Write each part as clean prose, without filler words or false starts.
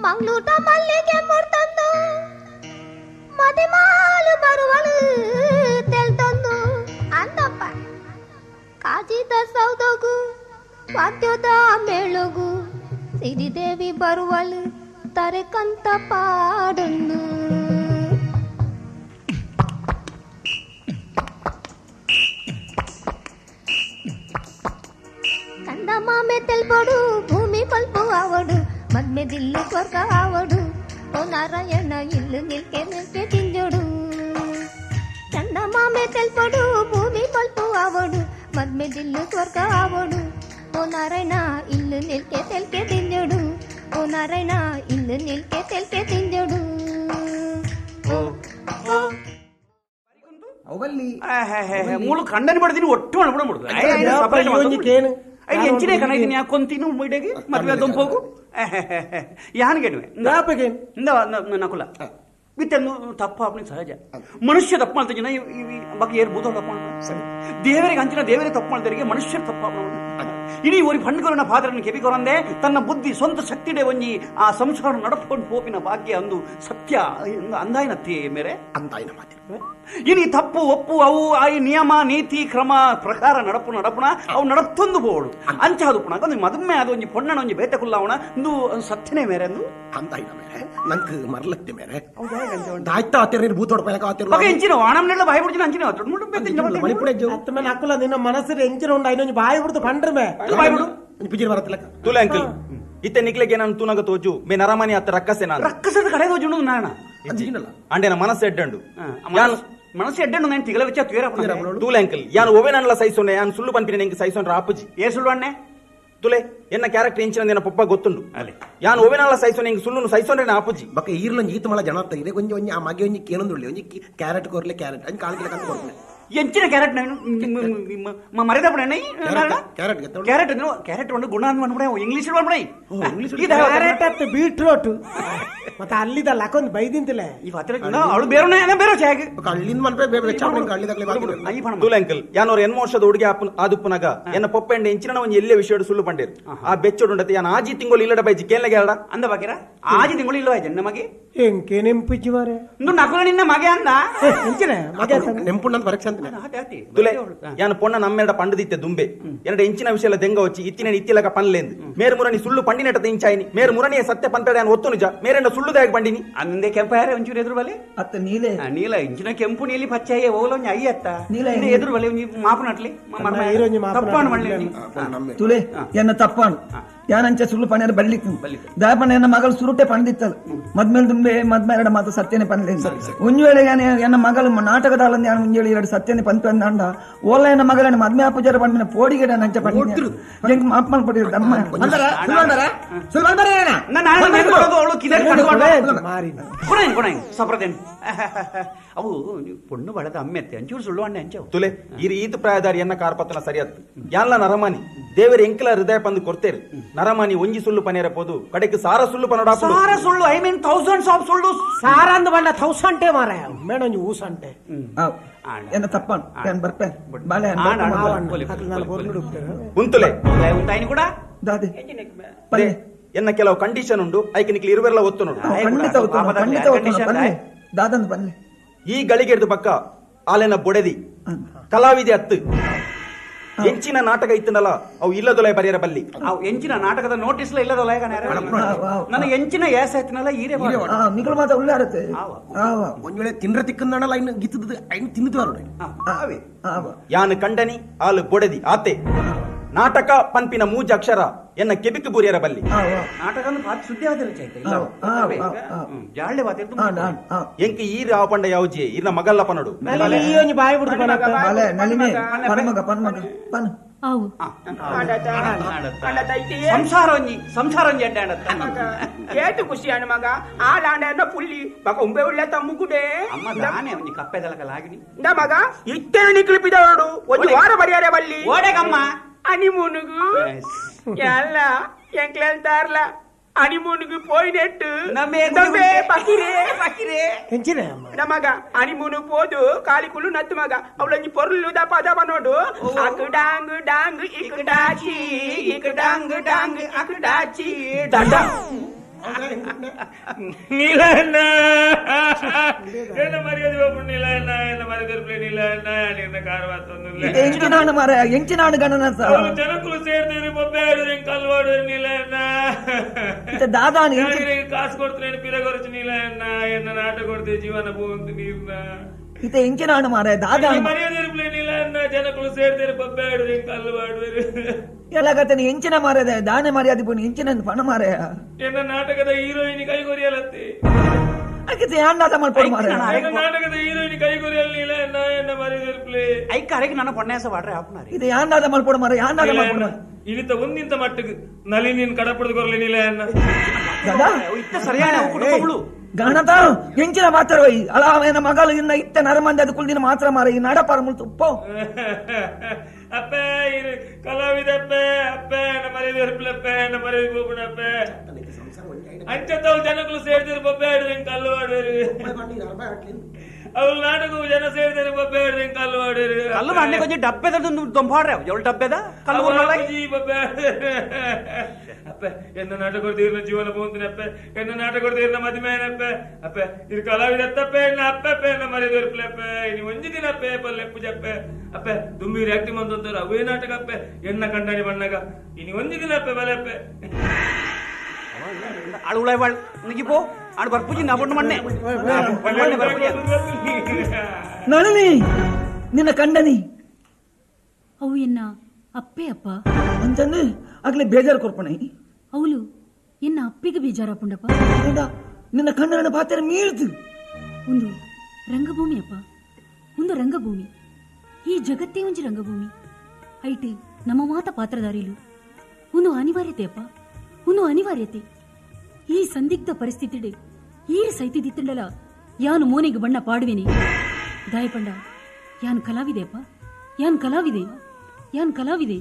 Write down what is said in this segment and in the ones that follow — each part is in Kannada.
ಮಂಗ್ಳೂಟ ಮಲ್ಲಿಗೆ ಮುಡ್ತಂದು ಮದಿಮಾಲು ಬರುವಳು ತೆಲ್ತಂದು ಅಂದಪ್ಪ ಕಾಜಿದ ಸೌದೋಗು ವಾದ್ಯದ ಮೇಳಗು ಸಿರಿದೇವಿ ಬರುವಳು ತರೆಕಂತ ಪಾಡೊಂದು కంద మామె తెల్పడు భూమి పల్పు ఆవడు మద్మె దిల్లు స్వర్గ ఆవడు ఓ నారాయణ ఇల్లు నిల్కే నిల్కే తింజడు కంద మామె తెల్పడు భూమి పల్పు ఆవడు మద్మె దిల్లు స్వర్గ ఆవడు ఓ నారాయణ ఇల్లు నిల్కే తెల్కే తింజడు ఓ నారాయణ ఇల్లు నిల్కే తెల్కే తింజడు ಅವಲ್ಲಿ ಮೂಳು ಕಂಡನ ಬಡ್ತೀನಿ ಒಟ್ಟು ಅನ್ಬಿಡ್ಬಿಡುದು ಎಂಚಿನೇ ಕಣೈತೀನಿ ಯಾಕೊಂತೀನಿ ಮೈಡೆಗೆ ಮದ್ವೆ ಅದೊಂದು ಹೋಗು ಯಾನ್ ಗೆಡುವೆ ನಕುಲ ಬಿತ್ತನ್ನು ತಪ್ಪ ಅಪ್ಪನಿ ಸಹಜ ಮನುಷ್ಯ ತಪ್ಪು ಮಾಡ್ತಾ ಜನ ಬಗ್ಗೆ ಏರ್ ಭೂತ ತಪ್ಪು ಮಾಡ್ತಾರೆ ದೇವರಿಗೆ ಹಂಚಿನ ದೇವರೇ ತಪ್ಪು ಮಾಡ್ತಾರೆ ಮನುಷ್ಯ ತಪ್ಪು ಇಡೀ ಒಂದು ಪಂಡ್ಕೊರನ ಪಾತ್ರನ ಕೆಬಿಕೊರಂದೆ ತನ್ನ ಬುದ್ಧಿ ಸ್ವಂತ ಶಕ್ತಿಡೆ ಒಂಜಿ ಆ ಸಂಸಾರ ನಡಪಕೊಂಡು ಹೋಪಿನ ಭಾಗ್ಯ ಅಂದು ಸತ್ಯ ಅಂದಾಯಿನತ್ತಿ ಮೇರೆ ಅಂದಾಯಿನ ಮಾತಿ ಇನಿ ತಪ್ಪು ಒಪ್ಪು ಅವು ಆ ನಿಯಮ ನೀತಿ ಕ್ರಮ ಪ್ರಕಾರ ನಡಪುನ ಅವು ನಡತ್ತೊಂದು ಬೋಡು ಅಂಚ ಅದು ಪುಣ ಒಂದು ಮದುಮೆ ಅದು ಒಂಜಿ ಪೊಣ್ಣನ ಒಂಜಿ ಬೇಟ ಕುಲ್ಲವಣ ಒಂದು ಸತ್ಯನೇ ಮೇರೆ ಅಂದು ಅಂದಾಯಿನ ಮೇರೆ ನಂಗೆ ಮರಲತ್ತೆ ಮೇರೆ ಆಯ್ತಾ ಆತಿರ ಭೂತೋಡ ಪಯಕ ಆತಿರ ಬಗ್ಗೆ ಎಂಚಿನ ವಾಣಮ್ನೆಲ್ಲ ಬಾಯಿ ಬಿಡ್ತೀನಿ ಅಂಚಿನ ಮಣಿಪುರ ಅತ್ತಮ ನಕುಲ ನಿನ್ನ ಮನಸ್ಸಿನ ಎಂಚಿನ ಉಂಡ ಇನ್ನೊಂದು ಬಾಯಿ ಬಿಡ್ತು ಪಂಡ್ರಮೆ ಬಾಯಿ ಬಿಡು ಪಿಜಿರ್ ಬರತ್ತಿಲ್ಲ ತುಲೆ ಅಂಕಲ್ ಇತ್ತೆ ನಿಕ್ಲೆಗೆ ನಾನು ತೂನಗ ತೋಜು ಮೇ ನರಮನಿ ಅತ್ತ ರಕ್ಕಸೆ ನಾನು ರಕ್ಕಸದ ಕಡೆ ತೋಜುಂಡು ನಾನ ಅಂಡೆ ನ ಮನಸ್ಸು ಎಡ್ಡಂಡು ಮನಸ್ಸು ಎಡ್ಡಂಡು ನಾನು ತಿಗಲ ವಿಚಾರ ತೀರ ತೂಲೆ ಅಂಕಲ್ ಯಾನು ಓವೆನಲ್ಲ ಸೈಸೊಂಡೆ ಯಾನು ಸುಳ್ಳು ಪಂಪಿನ ನೆಂಗೆ ಸೈಸೊಂಡ್ರ ಆಪುಜಿ ಏ ಸುಳ್ಳು ಅಣ್ಣೆ ತುಲೆ ಎನ್ನ ಕ್ಯಾರೆಕ್ಟರ್ ಎಂಚಿನ ಪಪ್ಪ ಗೊತ್ತುಂಡು ಯಾನು ಓವೆನಲ್ಲ ಸೈಸೊಂಡೆ ಹೆಂಗೆ ಸುಳ್ಳು ಸೈಸೊಂಡ್ರೆ ಆಪುಜಿ ಬಕ್ಕ ಈರ್ಲೊಂದು ಈತ ಮಳ ಜನ ಇದೆ ಒಂಜಿ ಒಂಜಿ ಆ ಮಗೆ ಒಂಜಿ ಕೇನೊಂದುಳ್ಳಿ ಒಂಜಿ ಕ್ಯಾರೆಟ್ ಕೊರ್ಲೆ ಕ್ಯಾರೆಟ್ ಅಂಜಿ ಕಾಲಿಗೆ ಕಂಡು ಕೊಡ್ತೀನಿ ಎಂಚಿನ ಕ್ಯಾರೆಟ್ ನಾನು ಮರೆದ ಪುಣ ಕ್ಯಾರೆಟ್ ಕ್ಯಾರೆಟ್ ಕ್ಯಾರೆಟ್ ಒಂದು ಗುಣ ಅಂದ್ಬಿಡ ಇಂಗ್ಲೀಷ್ ಮಾಡ್ಬಿಡ ಕ್ಯಾರೆಟ್ ಅತ್ತು ಬೀಟ್ರೋಟ್ ಮತ್ತೆ ಅಲ್ಲಿದ ಲಕೊಂದು ಬೈದಿಂತಿಲ್ಲ ಈ ಅವಳು ಬೇರೆ ಬೇರೆ ಚಾಗಿ ಅಲ್ಲಿಂದ ತುಲೆ ಅಂಕಲ್ ಯಾನೋರ್ ಎನ್ಮೋಷದ ಹುಡುಗಿ ಆದುಪ್ಪುನಾಗ ಎನ್ನ ಪೊಪ್ಪ ಎಂಡೆ ಎಂಚಿನ ಒಂಜಿ ಎಲ್ಲೇ ವಿಷಯ ಸುಳ್ಳು ಪಂಡೇರು ಆ ಬೆಚ್ಚೋಡುಂಡತೆ ಯಾನ್ ಆಜಿ ತಿಂಗಳು ಇಲ್ಲಡ ಬೈಜಿ ಕೇಳಗೆ ಹೇಳ ಅಂದ ಬಾಕಿರ ಆಜಿ ತಿಂಗಳು ಇಲ್ಲವ ನಮಗೆ ಎಂಕೆ ನೆಂಪಿಚ್ಚಿ ಮಾರೆ ನಕುಲ ನಿನ್ನ ಮಗೆ ಅಂದ ಎಂಚಿನ ಮಗೆ ನೆಂಪುಂಡ ಪರೀಕ್ಷೆ ಅಂತ ತುಲೆ ಯಾನ ಪೊಣ್ಣ ನಮ್ಮೆರಡ ಪಂಡದಿತ್ತೆ ದುಂಬೆ ಎರಡ ಎಂಚಿನ ವಿಷಯ ದೆಂಗ వచ్చి ಇತ್ತಿನ ಇತ್ತಿಲಕ ಪನ್ಲೆಂದು ಮೇರು ಮುರಣಿ ಸುಳ್ಳು ಪಂಡಿನಟ ಇಂಚಾಯಿನಿ ಮೇರು ಮುರಣಿಯ ಸತ್ಯ ಪಂಪೇಡ ಯಾನ ಒತ್ತು ನಿಜ ಮೇರೆಂಡ ಸುಳ್ಳುದಾಗಿ ಪಂಡಿನಿ ಅಂದೆ ಕೆಂಪ ಯಾರ ಒಂಚೂರು ಎದುರು ಬಲೆ ಅತ್ತ ನೀಲೆ ನೀಲ ಇಂಚಿನ ಕೆಂಪು ನೀಲಿ ಪಚ್ಚಯ್ಯ ಓಲೊಂಜಿ ಅಯ್ಯ ಅತ್ತ ಎದುರು ಬಲೆ ಒಂಜಿ ಮಾಪನಟ್ಲಿ ತಪ್ಪಾನು ಮಳ್ಳಿ ತುಲೆ ಎನ್ನ ತಪ್ಪಾನು ಯಾನಂಚ ಸುಳ್ಳು ಪಣ್ಣ ಬಳ್ಳಿಕ್ ದಾಪಣ್ಣ ಎನ್ನ ಮಗಳು ಸುರುಟೆ ಪಣದಿತ್ತಲು ಮದ್ಮೇಲೆ ದುಂಬೆ ಮದ್ಮೇಲೆ ಮಾತು ಸತ್ಯನೇ ಪನ್ಲೆ ಒಂಜು ವೇಳೆ ಎನ್ನ ಮಗಳು ನಾಟಕದಾಳ ಮುಂಜೇಳಿ ಎರಡು ಸತ್ಯನೇ ಪಂತ ಅಂದ ಓಲ ಎನ್ನ ಮಗಳನ್ನ ಮದ್ಮೆ ಅಪ್ಪುಜಾರ ಪಂಡಿನ ಪೋಡಿಗೆ ನಂಚ ಪಂಡಿನ ಹೆಂಗ್ ಮಾಪಲ್ ಪಡಿದ್ರು ದಮ್ಮ ಅವು ಪೊಣ್ಣು ಬಳದ ಅಮ್ಮೆತ್ತೆ ಅಂಚೂರು ಸುಳ್ಳು ಅಣ್ಣೆ ಅಂಚವು ತುಲೆ ಈ ರೀತಿ ಪ್ರಾಯದಾರಿ ಎನ್ನ ಕಾರ್ಪತ್ತನ ಸರಿಯತ್ತು ಯಾನ್ಲ ನರಮಾನಿ ದೇವರ ಎಂಕಲ ಹೃದಯ ಪಂದು ಕೊಡ್ತೇರು ನರಮಾನಿ ಒಂಜಿ ಸುಳ್ಳು ಪನೇರ ಪೋದು ಕಡೆಗೆ ಸಾರ ಸುಳ್ಳು ಪನಡ ಸಾರ ಸುಳ್ಳು ಐ ಮೀನ್ ಥೌಸಂಡ್ಸ್ ಆಫ್ ಸುಳ್ಳು ಸಾರ ಅಂದ ಬಂಡ 1000 ಮಾರ ಮೇಡ ಒಂಜಿ ಊಸಂಟೆ ಎನ್ನ ತಪ್ಪಾನು ನಾನು ಬರ್ಪೇನೆ ಬಾಳೆ ಉಂತುಲೆ ಉಂಟಾಯಿನಿ ಕೂಡ ದಾದೆ ಎನ್ನ ಕೆಲವು ಕಂಡೀಷನ್ ಉಂಡು ಐಕೆ ನಿಕ್ಲಿ ಇರುವೆಲ್ಲ ಒತ್ತು ನೋಡು ಖಂಡಿತ ದಾದಂದು ಬನ್ನಿ ಈ ಗಳಿಗೆಡ್ದು ಪಕ್ಕ ಆಲೆನ ಬೊಡೆದಿ ಕಲಾವಿದೆ ಹತ್ತು ಎಂಚಿನ ನಾಟಕ ಇತ್ತನಲ್ಲ ಅವು ಇಲ್ಲದೊಲೆ ಬರೆಯರ ಬಲ್ಲಿ ಅವು ಎಂಚಿನ ನಾಟಕದ ನೋಟಿಸ್ ಇಲ್ಲದೊಲ ನನಗೆ ಎಂಚಿನ ಯಾಸ ಆಯ್ತನಲ್ಲ ಈರೇ ನಿಗಳು ಮಾತ್ರ ಉಳ್ಳಾರತ್ತೆ ಒಂದ್ ವೇಳೆ ತಿಂದ್ರ ತಿಕ್ಕಂದಣ ಲೈನ್ ಗಿತ್ತದ ಐನ್ ತಿಂದಿದ್ವಾರ ಯಾನು ಕಂಡನಿ ಆಲು ಬೊಡೆದಿ ಆತೆ ನಾಟಕ ಪಂಪಿನ ಮೂಜ ಅಕ್ಷರ ಎನ್ನ ಕೆಬಿಕ್ ಬೂರಿಯರ ಬಲ್ಲಿ ನಾಟಕ ಸುದ್ದಿ ಎಂಕ ಈ ರಾವಪಂಡ ಯಾವ್ಜಿ ಇರ್ನ ಮಗಲ್ಲಪ್ಪ ನೋಡು ಬಾಯಿ ಬಿಡ್ತು ಸಂಸಾರ ಏಟು ಖುಷಿ ಅಣ್ಣ ಮಗ ಆಡಾಂಡ ಪುಲ್ಲಿ ಮಗ ಉಂಬೆ ಉಳ್ಳ ತಮ್ಮಗುಡೆ ಅಮ್ಮ ನಾನೇ ಒಂಜಿ ಕಪ್ಪೆದಲಕಲಾಗಿನಿ ಮಗ ಇತ್ತೆ ನಿಕ್ಲಿಪಿದವಡು ಒಂದು ವಾರ ಬಡಿಯಾರೆ ಬಲ್ಲಿ ಓಡೆಗಮ್ಮ ಹನಿಮೂನುಗು ಎಲ್ಲ ಎಂಕ್ಲೆಂತಾರ್ಲ ಹನಿಮೂನುಗು ಪೋಯ್ನೆಟ್ಟು ನಮಗ ಹನಿಮೂನು ಪೋದು ಕಾಲಿ ಕುಲ್ಲು ನತ್ತು ಮಗ ಅವಳಂಜಿ ಪೊರ್ಲು ದಪ ದಪ ನೋಡು ಅಕ್ ಡಾಂಗ್ ಡಾಂಗ್ ಇಕ್ ಡಾಚಿ ಇಕ್ ಡಾಂಗ್ ಡಾಂಗ್ ಅಕ್ ಡಾಚಿ ದಂಡ ನೀಲಣ್ಣ ಎನ್ನ ಮರ್ಯಾದೆ ಹೋಗ್ಬಿಟ್ಟು ನೀಲಣ್ಣ ಎನ್ನ ಮರ್ಯಾದೆ ನೀಲಣ್ಣ ನಿನ್ನ ಕಾರವಾತೊಂದು ಎಂಚಿನಾಡು ಮಾರಾಯ ಎಂಚಿನಾಡು ಗಣನ ಜನಕ್ಕೂ ಸೇರ್ತೀರಿ ಬೊಬ್ಬೆ ಆಡಿದ್ರೆ ಕಲ್ವಾಡು ನೀಲಣ್ಣ ದಾದಾನಿ ಕಾಸು ಕೊಡ್ತೀನಿ ಪಿರಗೊರಚು ನೀಲಣ್ಣ ಎನ್ನ ನಾಟ ಕೊಡ್ತೀವಿ ಜೀವನ ಹೋಗುಂತು ನೀರ್ನ ಇತ ಎಂಚಿನಾಡು ಮಾರಾಯ ದಾದಾನಿ ಮರ್ಯಾದೆ ನೀಲಣ್ಣ ಜನಕ್ಕೂ ಸೇರ್ತೀರಿ ಬೊಬ್ಬೆ ಆಡಿದ್ರೆ ಕಲ್ವಾಡು ಎಲ್ಲಗತ್ತನೆ ಎಂಚಿನ ಮಾರಾಯ ದಾನೆ ಮರ್ಯಾದೆ ಪೋನಿ ಎಂಚಿನ ಪಣ ಮಾರಾಯ ಎನ್ನ ನಾಟಕದ ಹೀರೋಯಿನ್ ಕೈಗೊರಿಯಲತ್ತಿ ಅದಕ್ಕೆ ಯಾಣ್ಣಾದ ಮಾಡ್ಕೊಂಡು ಮಾರಾಯ ನಾಟಕದ ಹೀರೋಯಿನ್ ಕೈಗೊರಿಯಲ್ಲ ನೀಲಣ್ಣ ಎನ್ನ ಮರ್ಯಾದೆ ಐಕ ಅರೆಗೆ ನನ್ನ ಪೊಣ್ಣೆಸ ಬಾಡ್ರೆ ಆಪುನಾರಿ ಇದು ಯಾಣ್ಣಾದ ಮಾಡ್ಕೊಂಡು ಮಾರಾಯ ಯಾಣ್ಣಾದ ಮಾಡ್ಕೊಂಡು ಇನಿತ ಒಂದಿಂತ ಮಟ್ಟಕ್ಕೆ ನಲಿ ನೀನ್ ಕಡಪಡದು ಕೊರ್ಲಿ ನೀಲಣ್ಣ ದಾದಾ ಸರಿಯಾದ ಕುಟುಂಬಗಳು ಗಣತ ಎಂಚಿನ ಮಾತ್ರ ಅಳಾವೇನ ಮಗಳು ಇನ್ನ ಇತ್ತ ನರಮಂದಿ ಅದು ಕುಳ್ದಿನ ಮಾತ್ರ ಮಾರ ಈ ನಡಪಾರ ಮುಳ್ತು ಉಪ್ಪೋ ಅಪ್ಪ ಇರು ಕಲಾವಿದ ಅಪ್ಪ ಅಪ್ಪ ನಮ್ಮ ಮರ್ಯಾದೆ ಹೊರಪ್ಲಪ್ಪ ನಮ್ಮ ಮರ್ಯಾದೆ ಗೋಪುಣಪ್ಪ ಅಂಚತ್ತವು ಜನಗಳು ಸೇರಿದ್ರೆ ಬೊಬ್ಬೆ ಆಡಿದ್ರೆ ಕಲ್ಲು ಆಡೋರು ಅವ್ರು ನಾಟಕವು ಜನ ಸೇರಿದ್ರೆ ಬೊಬ್ಬೆ ಆಡಿದ್ರೆ ಕಲ್ಲು ಆಡೋರು ಕಲ್ಲು ಅಣ್ಣೆ ಕೊಂಚ ಡಬ್ಬೆದ ದೊಂಬಾಡ್ರೆ ಎವಳು ಡಬ್ಬೆದ ಕಲ್ಲು ಬೊಬ್ಬೆ ಅಪ್ಪ ಎನ್ನ ನಾಟಕ ಕೊಡ್ತೀರ್ನ ಜೀವನ ಹೋಗ್ತೀನಿ ಅಪ್ಪ ಎನ್ನ ನಾಟಕ ಕೊಡ್ತೀರ್ನ ಮದುವೆನಪ್ಪ ಅಪ್ಪ ಇದು ಕಲಾವಿದ ಅತ್ತಪ್ಪ ಎನ್ನ ಅಪ್ಪಪ್ಪ ಎನ್ನ ಮರ್ಯಾದೆ ಹೊರಪ್ಲಪ್ಪ ನೀವು ಒಂಜಿ ದಿನ ಅಪ್ಪ ಪಲ್ಲೆ ಪೂಜಪ್ಪ ಅಪ್ಪ ದುಂಬೀರಿ ಆಕ್ಟಿಂಗ್ ಅಂತಾರೆ ಅವೇ ನಾಟಕ ಅಪ್ಪ ಎನ್ನ ಕಂಡಾಡಿ ಬಣ್ಣಗ ಇನಿ ಒಂಜಿ ದಿನ ಅಪ್ಪ ಬಲಪ್ಪ ಆಳುಳಾಯ್ ಬಾಳ್ ನನಗೆ ಪೋ ಆಡು ಬರ್ಪೂಜಿ ನಾ ಬಣ್ಣ ಮಣ್ಣೆ ನಳಿನಿ ನಿನ್ನ ಕಂಡನಿ ಅವು ಎನ್ನ ಅಪ್ಪೆ ಅಪ್ಪ ಅಂತಂದ್ರೆ ಆಗ್ಲೇ ಬೇಜಾರು ಕೊರ್ಪಣೆ ಅವಳು ಎನ್ನ ಅಪ್ಪಿಗೆ ಬೇಜಾರ ಪುಂಡಪ್ಪ ನಿನ್ನ ಕಣ್ಣನ ಪಾತ್ರ ಮೀಳ್ತು ಒಂದು ರಂಗಭೂಮಿ ಅಪ್ಪ ಒಂದು ರಂಗಭೂಮಿ ಈ ಜಗತ್ತೇ ಒಂಜಿ ರಂಗಭೂಮಿ ಐಟಿ ನಮ್ಮ ಮಾತ ಪಾತ್ರಧಾರಿಲು ಒಂದು ಅನಿವಾರ್ಯತೆ ಅಪ್ಪ ಒಂದು ಅನಿವಾರ್ಯತೆ ಈ ಸಂದಿಗ್ಧ ಪರಿಸ್ಥಿತಿ ಈರು ಸೈತಿದ್ದಿತ್ತಂಡಲ ಯಾನು ಮೋನೆಗೆ ಬಣ್ಣ ಪಾಡುವೆನೆ ದಾಯಪಂಡ ಯಾನ್ ಕಲಾವಿದೆ ಅಪ್ಪ ಯಾನ್ ಕಲಾವಿದೆ ಯಾನ್ ಕಲಾವಿದೆ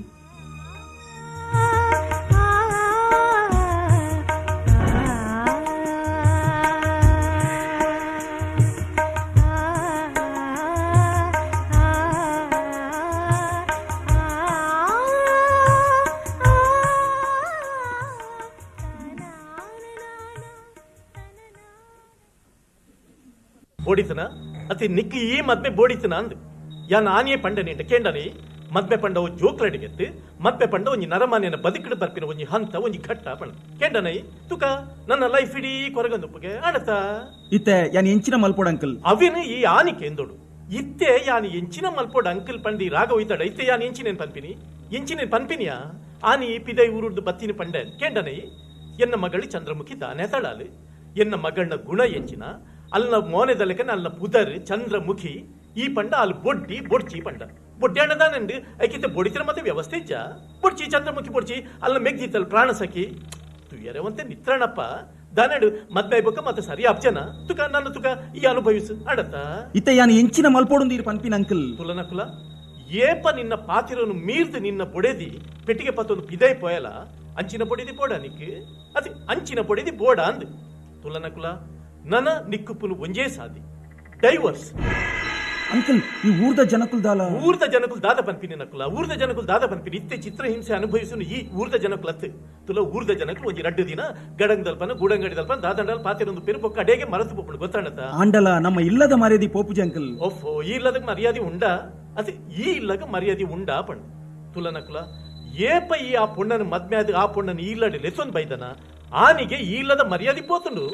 ಬೋಡಿತನ ಅತಿ ನಿಕ್ಕಿ ಈ ಮದ್ಮೆ ಬೋಡಿತನ ಅಂದ್ ಯಾನ್ ಆನಿಯೇ ಪಂಡನೆ ಕೇಂಡನೆ ಮದ್ಮೆ ಪಂಡ ಒಂಜಿ ಜೋಕ್ಲಡಿಗೆತ್ತು ಮದ್ಮೆ ಪಂಡ ಒಂಜಿ ನರಮಾನ್ಯನ ಬದುಕಿಡು ಬರ್ಪಿನ ಒಂಜಿ ಹಂತ ಒಂಜಿ ಘಟ್ಟ ಪಂಡ ಕೇಂಡನೈ ತುಕ ನನ್ನ ಲೈಫ್ ಇಡೀ ಕೊರಗಂದುಪ್ಪಗೆ ಆಡತ ಇತ್ತೆ ಯಾನ್ ಎಂಚಿನ ಮಲ್ಪೋಡ್ ಅಂಕಲ್ ಅವಿನ ಈ ಆನಿಕೆ ಎಂದೋಡು ಇತ್ತೆ ಯಾನ್ ಎಂಚಿನ ಮಲ್ಪೋಡ್ ಅಂಕಲ್ ಪಂಡಿ ರಾಗ ಹೋಯ್ತಾಡ ಇತ್ತೆ ಯಾನ್ ಎಂಚಿನೇನ್ ಪನ್ಪಿನಿ ಎಂಚಿನೇನ್ ಪನ್ಪಿನಿಯಾ ಆನಿ ಪಿದೈ ಊರುಡ್ದು ಬತ್ತಿನ ಪಂಡೆ ಕೇಂಡನೈ ಎನ್ನ ಮಗಳು ಚಂದ್ರಮುಖಿ ದಾನೆ ತಳಾಲು ಎನ್ನ ಮಗಳನ್ನ ಗುಣ ಎಂಚಿನ ಅಲ್ಲ ಮೋನೆದಲಕ ಅಲ್ಲ ಪುದರ್ ಚಂದ್ರಮುಖಿ ಈ ಪಂಡ ಅಲ್ಲಿ ಬೊಡ್ಡಿ ಬೊಡ್ಚಿ ಪಂಡ ಬೊಡ್ಡಿ ಅಣ್ಣದಾನಂಡು ಐಕಿತ್ತೆ ಬೊಡಿತಿನ ಮತ್ತೆ ವ್ಯವಸ್ಥೆ ಇಜ್ಜ ಬೊಡ್ಚಿ ಚಂದ್ರಮುಖಿ ಬೊಡ್ಚಿ ಅಲ್ಲ ಮೆಗ್ದಿತ್ತಲ್ ಪ್ರಾಣ ಸಖಿ ತುಯರವಂತೆ ನಿತ್ರಣಪ್ಪ ದಾನಡು ಮದ್ವೆ ಬೊಕ್ಕ ಮತ್ತೆ ಸರಿ ಅಪ್ಜನ ತುಕ ನನ್ನ ತುಕ ಈ ಅನುಭವಿಸು ಅಡತ ಇತ್ತ ಯಾನ್ ಎಂಚಿನ ಮಲ್ಪೋಡು ಪನ್ಪಿನ ಅಂಕಲ್ ತುಲನಕುಲ ಏಪ ನಿನ್ನ ಪಾತಿರನ್ನು ಮೀರ್ದು ನಿನ್ನ ಬೊಡೆದಿ ಪೆಟ್ಟಿಗೆ ಪತ್ತೊಂದು ಪಿದೈ ಪೋಯಲ ಅಂಚಿನ ಬೊಡಿದಿ ಬೋಡ ನಿಕ್ ಅದೇ ಅಂಚಿನ ಬೊಡಿದಿ ಬೋಡ ಅಂದ್ ತುಲನಕುಲ ನನ ನಿಕ್ಕುಪ್ಪುನು ಒಂಜೇ ಸಾದಿ ಡೈವರ್ಸ್ ಅಂಕಲ್ ಈ ಊರ್ದ ಜನಕುಲ್ ದಾದ ಪನ್ಪಿನಿ ನಕುಲ ಊರ್ದ ಜನಕುಲ್ ದಾದ ಪನ್ಪಿನಿ ಇತ್ತೆ ಚಿತ್ರಹಿಂಸೆ ಅನುಭವಿಸುನು ಈ ಊರ್ದ ಜನಕುಲ್ ಅತ್ತು ತುಲ ಊರ್ದ ಜನಕುಲ್ ಒಂಜಿ 2 ದಿನ ಗಡಂಗದಲ್ಪನ ಗೂಡಂಗಡಿದಲ್ಪನ ದಾದಂಡಲ್ ಪಾತಿರೊಂದು ಪೆರು ಕಡೆಗೆ ಮರತು ಪೋಪುಡು ಗೊತ್ತಾಣತ ಆಂಡಲ ನಮ್ಮ ಇಲ್ಲದ ಮರ್ಯಾದೆ ಪೋಪುಜಿ ಅಂಕಲ್ ಓಫೋ ಈ ಇಲ್ಲದ ಮರ್ಯಾದೆ ಉಂಡ ಅದೇ ಈ ಇಲ್ಲಗ ಮರ್ಯಾದೆ ಉಂಡಾ ಪಣ್ ತುಲ ನಕುಲ ಏಪ ಈ ಆ ಪೊಣ್ಣನ ಮದ್ಮೆ ಆದ ಆ ಪೊಣ್ಣನ ಈ ಇಲ್ಲಡಿ ಲೆಸೊಂದು ಬೈದನ ಆನಿಗೆ ಈ ಇಲ್ಲದ ಮರ್ಯಾದೆ ಪೋತುಂಡು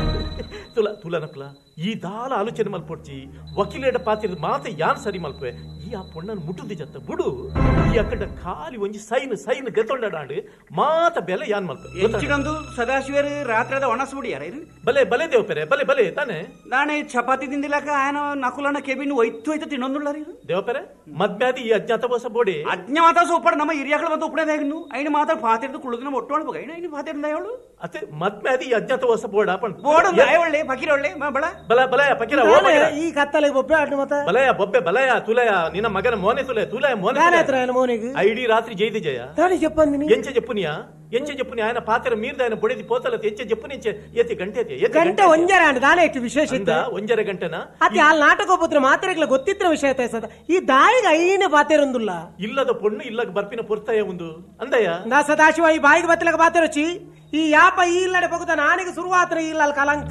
ತುಲನಕುಲ ಈ ದಾಲ ಆಲೋಚನೆ ಮಲ್ಪೊಡ್ಚಿ ವಕೀಲೇಡ ಪಾತ್ರ ಮಾತ ಯಾನ್ ಸರಿ ಮಲ್ಪೆ ಈ ಆ ಪೊಣ್ಣನ ಮುಟ್ಟುದಿ ಜತ್ತ ಬುಡು ಈ ಅಕ್ಕಡ ಖಾಲಿ ಒಂಜಿ ಸೈನ್ ಗೆತ್ತೊಂಡಾಡು ಮಾತ ಬೆಲೆ ಯಾನ್ ಮಲ್ಪೆ ಹೆಚ್ಚಿಗಂದು ಸದಾಶಿವರು ರಾತ್ರದ ಒಣಸ್ಬಿಡಿ ಯಾರ ಬಲೆ ಬಲೆ ದೇವಪೆರೆ ಬಲೆ ತಾನೆ ನಾನೇ ಚಪಾತಿ ತಿಂದಿಲ್ಲಕ ಆಯನ ನಕುಲನ ಕೆಬಿನ್ ಒಯ್ತು ತಿನ್ನೊಂದುಳ್ಳ ದೇವಪೆರೆ ಮದ್ಮ್ಯಾದಿ ಈ ಅಜ್ಞಾತವಾಸ ಬೋಡಿ ಅಜ್ಞಾತ ಸೂಪರ್ ನಮ್ಮ ಹಿರಿಯಗಳು ಬಂದು ಉಪಡೇದಾಗಿನ್ನು ಐನ ಮಾತ್ರ ಪಾತಿರ್ದು ಕುಳುದಿನ ಒಟ್ಟೊಳ್ಬೇಕು ಐನ ಪಾತಿರ್ದ ಹೇಳು ಅತ್ತೆ ಮದ್ಮ್ಯಾದಿ ಈ ಅಜ್ಞಾತವಾಸ ಬೋಡ ಬೋರ್ಡ್ ಒಳ್ಳೆ ಬಕಿರ ಒಳ್ಳೆ ಬಳ ಬಲಯ ಪಕಿರ ಈ ಕತ್ತಲೆ ಬೊಬ್ಬೆ ಆಟ ಮತ ಬಲಯ ಬೊಬ್ಬೆ ಬಲಯ ತುಲಯ ನಿನ್ನ ಮಗನ ಮೋನೆ ತುಲಯ ಮೋನಿಗೆ ಐಡಿ ರಾತ್ರಿ ಜೈದಿ ಜಯ ಎಂಚೆ చెప్పుని ఆయన పాత్ర మీరు ఆయన బొడిది పోతల తెచ్చే చెప్పుని ఎత్తి ಗಂಟೆ ಒಂಜರ ದಾನೆ ಇಟ್ಟು ವಿಶೇಷ ಒಂಜರ ಗಂಟೆನ ಅತಿ ಆ ನಾಟಕ ಹೋಗ್ಬೋದ್ರ ಮಾತ್ರೆಗಳ ಗೊತ್ತಿದ್ರ ವಿಷಯ ತೈಸದ ಈ ದಾಯಿಗೆ ಐನೇ ಪಾತೆರೊಂದುಲ್ಲ ಇಲ್ಲದ ಪೊಣ್ಣು ಇಲ್ಲಗ ಬರ್ಪಿನ ಪುರ್ತಾಯ ಒಂದು ಅಂದಯ್ಯ ನಾ ಸದಾಶಿವ ಈ ಬಾಯಿಗೆ ಬತ್ತಲಗ ಪಾತೆರೊಚ್ಚಿ ಈ ಯಾಪ ಈ ಇಲ್ಲಡೆ ಪಗುತ ನಾನಿಗೆ ಶುರುವಾತ್ರ ಇಲ್ಲ ಅಲ್ಲಿ ಕಲಂಕ್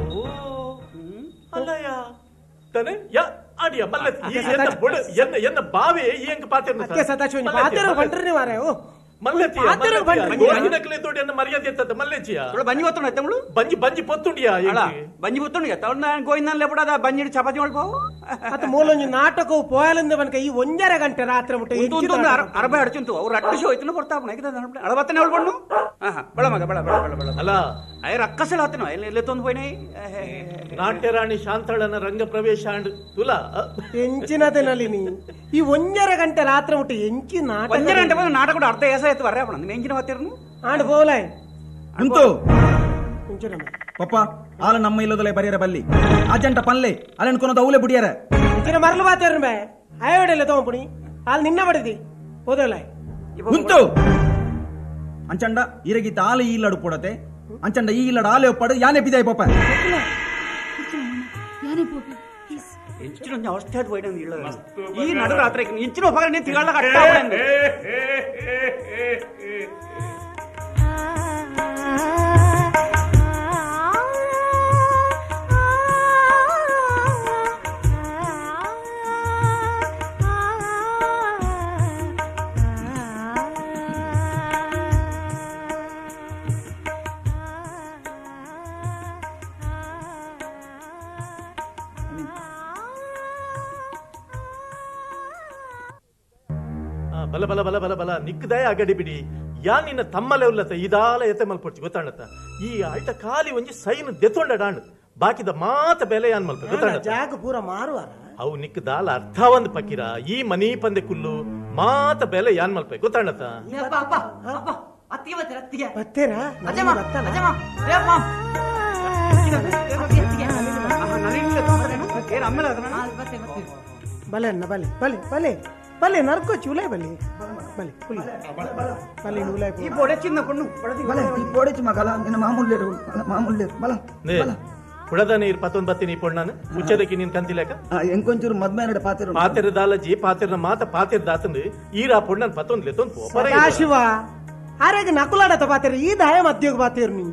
ಅಲ್ಲಯ್ಯ ತಾನೆ ಯಾ ಆಡಿಯ ಮಲ್ಲತ್ತಿ ಎನ್ನ ಬಾವೆ ಎಂಕ ಪಾತೆರ್ನ ಅದಕ್ಕೆ ಸದಾಶಿವನಿ ಪಾತೆರು ಬಂಟ್ರಿ ಮಾರೆ ಓ ಮಲ್ಲತ್ತಿ ಪಾತೆರು ಬಂಟ್ರಿ ಗೋಜಿನಕಲೆ ತೋಡಿ ಅನ್ನ ಮರ್ಯಾದೆ ಎತ್ತದ ಮಲ್ಲೆಚಿಯ ಬಂಜಿ ಒತ್ತುಂಡ ತಮ್ಮಳು ಬಂಜಿ ಪೊತ್ತುಂಡಿಯಾ ಬಂಜಿ ಒತ್ತುಂಡಿಯ ತವಣ್ಣ ಗೋಯಿನಲ್ಲೇ ಬಿಡದ ಬಂಜಿಡಿ ಚಪಾತಿ ಮಾಡ್ಬೋವು ಅತ ಮೂಲೊಂಜಿ ನಾಟಕವು ಪೋಯಲಿಂದ ಬನ್ಕ ಈ 1.5 ಗಂಟೆ ರಾತ್ರಿ ಮುಟ್ಟ ಅರಬ ಅಡಚುಂತು ಅವ್ರು ಅಟ್ಟು ಶೋ ಐತನ ಕೊಡ್ತಾವ ಅಳಬತ್ತನೆ ಹೇಳ್ಕೊಂಡು ಬಳ ಮಗ ಬಳ ಬಳ ಬಳ ಬಳ ಅಲ್ಲ ಅಯ್ಯ ರಕ್ಕಸಲ ಆತನ ಎಲ್ಲೇ ತೊಂದು ಹೋಯ್ನ ನಾಟ್ಯರಾಣಿ ಶಾಂತಳನ ರಂಗ ಪ್ರವೇಶ ಅಂಡ್ ತುಲ ಎಂಚಿನದೆ ನಳಿನಿ ಈ 1.5 ಗಂಟೆ ರಾತ್ರಿ ಮುಟ್ಟ ಎಂಚಿ ನಾಟಕ 1.5 ಗಂಟೆ ಬಂದು ನಾಟಕ ಅರ್ಧ ಏಸ ಆಯ್ತು ಬರ್ರೆ ಅವನ ಎಂಚಿನ ಮಾತಿರ್ನು ಆಂಡ್ ಬೋಲಾಯ್ ಉಂಟು ಪಪ್ಪ ಆಲ ನಮ್ಮ ಇಲ್ಲದಲೆ ಬರಿಯರ ಬಲ್ಲಿ ಅಜಂಟ ಪನ್ಲೆ ಅಲೆನ್ ಕೊನದ ಅವಲೆ ಬುಡಿಯರ ಇಂಚಿನ ಮರಲು ಬಾತೇರು ಬೇ ಆಯೋಡೆಲ್ಲ ತಗೊಂಪುಣಿ ಆಲ್ ನಿನ್ನ ಬಡಿದಿ ಹೋದಲಾಯ್ ಉಂಟು ಅಂಚಂಡ ಇರಗಿತ್ತ ಆಲೆ ಈ ಇಲ್ಲಡು ಪುಡತೆ ಅಂಚಂಡ ಈ ಇಲ್ಲಡ ಆಲೆ ಒಪ್ಪಡು ಯಾನೆ ಬಿದಾಯ್ ಪಪ್ಪ ಯಾನೇ ಪೋಪೆ ಇಂಚಿನ ಅವಸ್ಥೆ ಅದು ಹೋಯ್ನ ಇಲ್ಲ ಈ ನಡು ರಾತ್ರಿ ಇಂಚಿನ ಒಬ್ಬ ನೀನು ತಿಗಳಾಗ ಅಟ್ಟ ಬಲ ಬಲ ಬಲ ಬಲ ಬಲ ನಿಕ್ಕದಾಯ ಅಗಡಿ ಬಿಡಿ ಯಾ ನಿನ್ನ ತಮ್ಮಲೆ ಉಲ್ಲತ ಇದಾಲ ಎತ್ತೆ ಮಲ್ಪೊಡ್ಚಿ ಗೊತ್ತಾಣತ ಈ ಆಯ್ತ ಖಾಲಿ ಒಂಜಿ ಸೈನ್ ದೆತ್ತೊಂಡ ಡಾಂಡ್ ಬಾಕಿದ ಮಾತ ಬೆಲೆ ಯಾನ್ ಮಲ್ಪ ಗೊತ್ತಾಣತ ಜಾಗ ಪೂರ ಮಾರುವಾರ ಅವು ನಿಕ್ಕದಾಲ ಅರ್ಥ ಒಂದ್ ಪಕ್ಕಿರ ಈ ಮನಿ ಪಂದೆ ಕುಲ್ಲು ಮಾತ ಬೆಲೆ ಯಾನ್ ಮಲ್ಪ ಗೊತ್ತಾಣತ ಬತ್ತೇರಾ ಬಲೆ ಅನ್ನ ಬಲೆ ಬಲೆ ಬಲೆ ಬಲೆ ನರ್ಕೋ ಚೂಲೆ ಬಲೆ ಬಲೆ ಬಲೆ ನೂಲೆ ಈ ಬೋಡೆ ಚಿನ್ನ ಕೊಂಡು ಬಲೆ ಈ ಬೋಡೆ ಚಿನ್ನ ಮಗಲ ನಿನ್ನ ಮಾಮೂಲ್ಯರು ಮಾಮೂಲ್ಯರು ಬಲ ಬಲ ಕುಡದ ನೀರು ಪತ್ತೊಂದು ಬತ್ತಿ ನೀ ಪೊಣ್ಣಾನು ಮುಚ್ಚದಕ್ಕೆ ನೀನ್ ಕಂತಿಲೇಕ ಎಂಕೊಂಚೂರು ಮದ್ಮೇನಡೆ ಪಾತಿರು ಪಾತಿರ ದಾಲಜಿ ಪಾತಿರ್ನ ಮಾತ ಪಾತಿರ್ ದಾತಂದು ಈರಾ ಪೊಣ್ಣನ್ ಪತ್ತೊಂದು ಲೆತ್ತೊಂದು ಪೋಪರೆ ಶಿವ ಆರೆಗೆ ನಕುಲಾಡತ ಪಾತಿರು ಈ ದಾಯ ಮಧ್ಯೋಗ ಪಾತಿರು ನೀ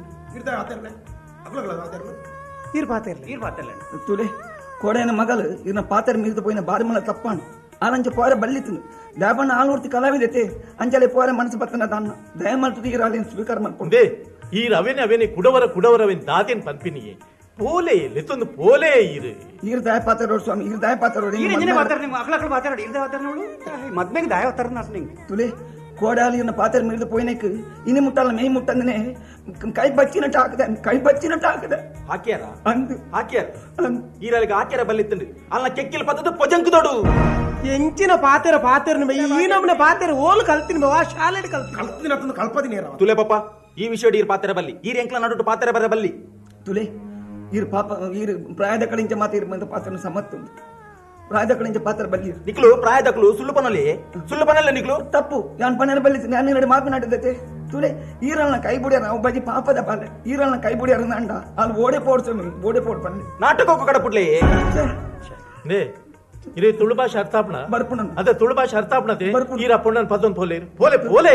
ಇರ್ ಪಾತಿರ್ಲಿ ತುಲೆ ಕೋಡೆನ ಮಗಲು ಇನ್ನ ಪಾತಿರ ಮೀರಿದ ಪೋಯಿನ ಬಾರಿ ಮಲ ತಪ್ಪಾನು ಆಲಂಚ ಪೋರೆ ಬಲ್ಲಿತ್ತು ದಯಪಣ್ಣ ಆಲೂರ್ತಿ ಕಲಾವಿದತೆ ಅಂಚಲೆ ಪೋರೆ ಮನಸ್ಸು ಬತ್ತನ ದಾನ್ನ ದಯಮಲ್ತು ಈರಾಲಿನ ಸ್ವೀಕಾರ ಮಾಡ್ಕೊಂಡೆ ಈರ ಅವೇನೆ ಕುಡವರವೆನ್ ದಾತೆನ್ ಪಂಪಿನಿಯೇ ಪೋಲೆ ಲೆತ್ತೊಂದು ಪೋಲೆ ಈರು ಈರ್ ದಾಯ ಪಾತಿರೋಡು ಸ್ವಾಮಿ ಈರ್ ದಾಯ ಪಾತಿರೋಡು ಅಕ್ಲಕ್ಳು ಮಾತಾಡಿ ಇರ್ದ ಮಾತಾಡ ನೋಡು ಮದ್ಮೆಗೆ ದಾಯ ಹೋಗ್ತಾರ ನಿಂಗೆ ತುಲೆ ಕೋಡಾಲಿನ ಪಾತ್ರ ಮಿಡಿದು ಪೋಯಿನಕ್ಕೆ ಇನಿ ಮುಟ್ಟಲ್ಲ ಮೈ ಮುಟ್ಟಂದನೆ ಕೈ ಬಚ್ಚಿನಟ್ಟು ಹಾಕದೆ ಹಾಕ್ಯಾರ ಅಂದು ಹಾಕ್ಯಾರ ಈರಲ್ಲಿಗೆ ಹಾಕ್ಯಾರ ಬಲ್ಲಿತ್ತಂಡು ಅಲ್ಲ ಕೆಕ್ಕಿಲ್ ಪತ್ತದ ಪೊಜಂಕ್ ದೊಡು ಎಂಚಿನ ಪಾತಿರ ಈ ನಮ್ಮನೆ ಪಾತಿರ ಓಲು ಕಲ್ತೀನಿ ಬಾ ಶಾಲೆಡ್ ಕಲ್ತೀನಿ ಕಲ್ಪದಿನಿ ತುಲೆ ಪಪ್ಪ ಈ ವಿಷಯ ಈರ್ ಪಾತ್ರ ಬಲ್ಲಿ ಈರ್ ಎಂಕ್ಲ ನಡುಟು ಪಾತ್ರ ಬರ ಬಲ್ಲಿ ತುಲೆ ಈರ್ ಪಾಪ ಈರ್ ಪ್ರಾಯದ ಕಳಿಂಚ ಮಾತ ಇರ್ ಪಾತ್ರ ಸಮತ್ತು ಪ್ರಾಯದ ಕಳಿಂಚ ಪಾತ್ರ ಬಲ್ಲಿ ನಿಕ್ಲು ಪ್ರಾಯದಕ್ಲು ಸುಳ್ಳು ಪನಲೆ ನಿಕ್ಲು ತಪ್ಪು ಯಾನ್ ಪನ ಬಲ್ಲಿ ನಾನು ಎರಡು ಮಾತನಾಡಿದ್ದೆ ತುಲೆ ಈರಲ್ನ ಕೈ ಬುಡಿಯಾರ ನಾವು ಬಜಿ ಪಾಪದ ಪಾಲೆ ಈರಲ್ನ ಕೈ ಬುಡಿಯಾರ ಅಂಡ ಅಲ್ಲಿ ಓಡೆ ಪೋಡ್ ಪನ್ನೆ ನಾಟಕ ಕಡಪುಡ್ಲೆ ನೇ ಇರೇ ತುಳು ಭಾಷೆ ಅರ್ಥಾಪಣ ಬರ್ಪುಣ ಅದೇ ತುಳು ಭಾಷೆ ಅರ್ಥಾಪಣತೆ ಈರ ಪೊಣ್ಣನ್ ಪತ್ತೊಂದು ಪೋಲೆ ಪೋಲೆ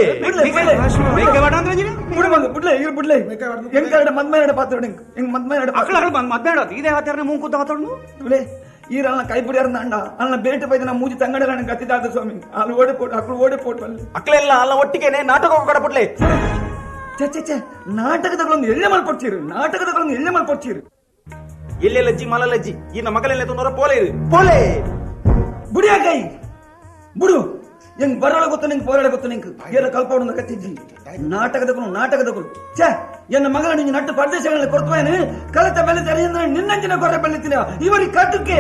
ಬುಡ್ಲೆ ಎಂಕರಡೆ ಮದ್ಮೇನಡೆ ಪಾತ್ರ ಹೆಂಗ್ ಮದ್ಮೇನಡೆ ಮದ್ಮೇಡ ಇದೇ ಹಾತಾರ ಮೂಂಕುದ್ದ ಹಾತಾಡು ತುಲೆ ಈರಲ್ನ ಕೈ ಬುಡಿಯಾರ ಅಂಡ ಅಲ್ಲ ಬೇಟೆ ಬೈದ ಮೂಜಿ ತಂಗಡ ಗತ್ತಿದಾದ ಸ್ವಾಮಿ ಅಲ್ಲಿ ಓಡೆ ಪೋಟ್ ಬಲ್ಲಿ ಅಕ್ಲೆಲ್ಲ ಅಲ್ಲ ಒಟ್ಟಿಗೆನೆ ನಾಟಕ ಕಡಪುಡ್ಲೆ ಚೆ ನಾಟಕದಗಳೊಂದು ಎಳ್ಳೆ ಮಲ್ಪೊಡ್ಚೀರು ಎಲ್ಲೆಲ್ಲಜ್ಜಿ ಮಲಲಜ್ಜಿ ಈ ನಮ್ಮ ಮಗಲೆಲ್ಲ ತೊಂದರ ಪೋಲೆ ಬುಡಿಯ ಕೈ ಬುಡು ಹೆಂಗ್ ಬರೋಳ ಗೊತ್ತು ನಿಂಗೆ ಪೋರಾಡ ಗೊತ್ತು ನಿಂಗೆ ಏನ ಕಲ್ಪೋಡ ಕತ್ತಿಜ್ಜಿ ನಾಟಕದಗಳು ಛೇ ಎನ್ನ ಮಗಳ ನಿಂಗೆ ನಟ್ಟು ಪ್ರದೇಶಗಳಲ್ಲಿ ಕೊಡ್ತೇನೆ ಕಲಿತ ಬೆಲೆ ತೆರೆಯಿಂದ ನಿನ್ನಂಚಿನ ಕೊರೆ ಬೆಲ್ಲಿತ್ತಿನ ಇವರಿಗೆ ಕಟ್ಟಕ್ಕೆ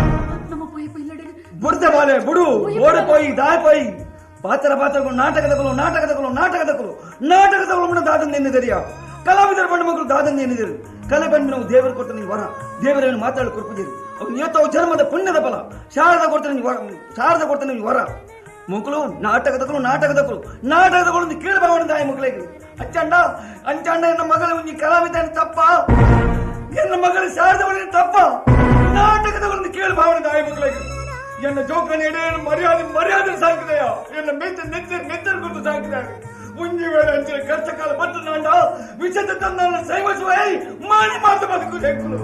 ಬುಡ್ತ ಬಾಲೆ ಬುಡು ಓಡಿಪೋಯಿ ದಾಯ್ಪೋಯಿ ಪಾತ್ರಗಳು ನಾಟಕದಗಳು ಮುನ್ನ ದಾದಂದು ಎನ್ನಿದರಿಯಾ ಕಲಾವಿದರ ಬಣ್ಣ ಮಕ್ಕಳು ದಾದಂದು ಎನ್ನಿದರು ಕಲೆ ಬಂದು ನಾವು ದೇವರು ಕೊಡ್ತ ನೀವು ವರ ದೇವರನ್ನು ಮಾತಾಡಿ ಕೊಡ್ತಿದ್ದೀರಿ ಅವ್ನು ಇವತ್ತು ಜನ್ಮದ ಪುಣ್ಯದ ಫಲ ಶಾರದ ಕೊಡ್ತಾನೆ ನೀವು ವರ ಮಕ್ಕಳು ನಾಟಕದಗಳು ಕೇಳಬಾವಣ ದಾಯ ಮಕ್ಕಳಿಗೆ ಅಂಚಂಡ ಎನ್ನ ಮಗಳ ಒಂದು ಕಲಾವಿದ ತಪ್ಪ ಎನ್ನ ಮಗಳ ಶಾರದ ತಪ್ಪ ನಾಟಕದಗಳನ್ನು ಕೇಳಬಾವಣ ದಾಯ ಮಕ್ಕಳಿಗೆ ಎನ್ನ ಜೋಕನ ಎಡೆ ಮರ್ಯಾದೆ ಸಾಕಿದೆಯ ಎನ್ನ ನೆಚ್ಚರ್ ಕೊಟ್ಟು ಸಾಕಿದ್ದಾರೆ ಮುಂಜಿ ವೇಳೆ ಅಂಚಿನ ಕಷ್ಟಕಾಲ ಬರ್ತದಂಡ ವಿಷದ ತಂದ ಸೈವಸುವೈ ಮಾನಿ ಮಾತು ಬದುಕು ಲೆಕ್ಕಲು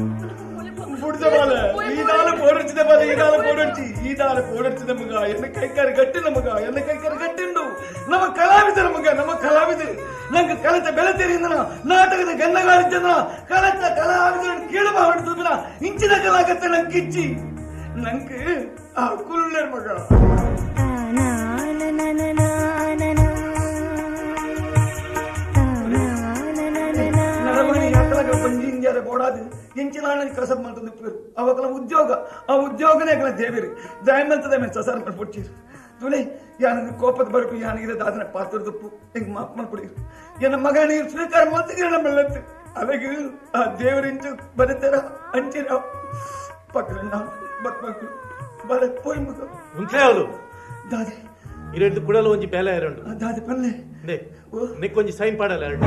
ಈದಾಲ ಪೋಡರ್ಚಿದ ಬಲ ಈದಾಲ ಪೋಡರ್ಚಿದ ಮಗ ಎನ್ನ ಕೈಕಾರಿ ಗಟ್ಟಿನ ಮಗ ಎನ್ನ ಕೈಕಾರಿ ಗಟ್ಟಿಂಡು ನಮ್ಮ ಕಲಾವಿದರ ಮಗ ನಮ್ಮ ಕಲಾವಿದರು ನಂಗೆ ಕಲಿತ ಬೆಲೆ ತೆರೆಯಿಂದ ನಾಟಕದ ಗನ್ನಗಾರಿದ್ದ ಕಲಿತ ಕಲಾವಿದರನ್ನು ಕೇಳಬಾರ್ದು ಇಂಚಿನ ಕಲಾಗತ್ತೆ ನಂಗೆ ಕಿಚ್ಚಿ ನಂಗೆ ಆ ಕುಳ್ಳೆ ಮಗ ಪಂಜಿಂಜಾರ ಬೋಡಾದು ಇಂಚಿನ ಕಸಬ್ ಮಾಡ್ತದೆ ಅವಕಲ ಉದ್ಯೋಗ ಆ ಉದ್ಯೋಗನೇ ದೇವಿರಿ ದಯಮಂತದ ಮೇಲೆ ಸಸಾರ ಮಾಡ್ಬಿಡ್ತೀರಿ ತುಳಿ ಯಾನ ಕೋಪದ ಬರಕು ಯಾನಿಗೆ ದಾದನ ಪಾತ್ರದಪ್ಪು ಹಿಂಗ್ ಮಾಪ್ ಮಾಡ್ಬಿಡಿ ಎನ್ನ ಮಗ ನೀರು ಸ್ವೀಕಾರ ಮಾಡ್ತಿದ್ದೀರ ನಮ್ಮೆಲ್ಲತ್ತು ಅವಾಗ ಆ ದೇವರಿಂಚು ಬರುತ್ತಾರ ಅಂಚಿರ ಪಕ್ಕದ ಬರ್ಬೇಕು ಬರ ಪೋಯ್ ಮಗ ಉಂಟು ದಾದೆ ಇರೆಡ್ದು ಕುಡಲು ಒಂಜಿ ಬೇಲೆ ಎರಡು ದಾದೆ ಪಲ್ಲೆ ನೆಕ್ಕೊಂಜಿ ಸೈನ್ ಪಾಡಲ್ಲ ಎರಡು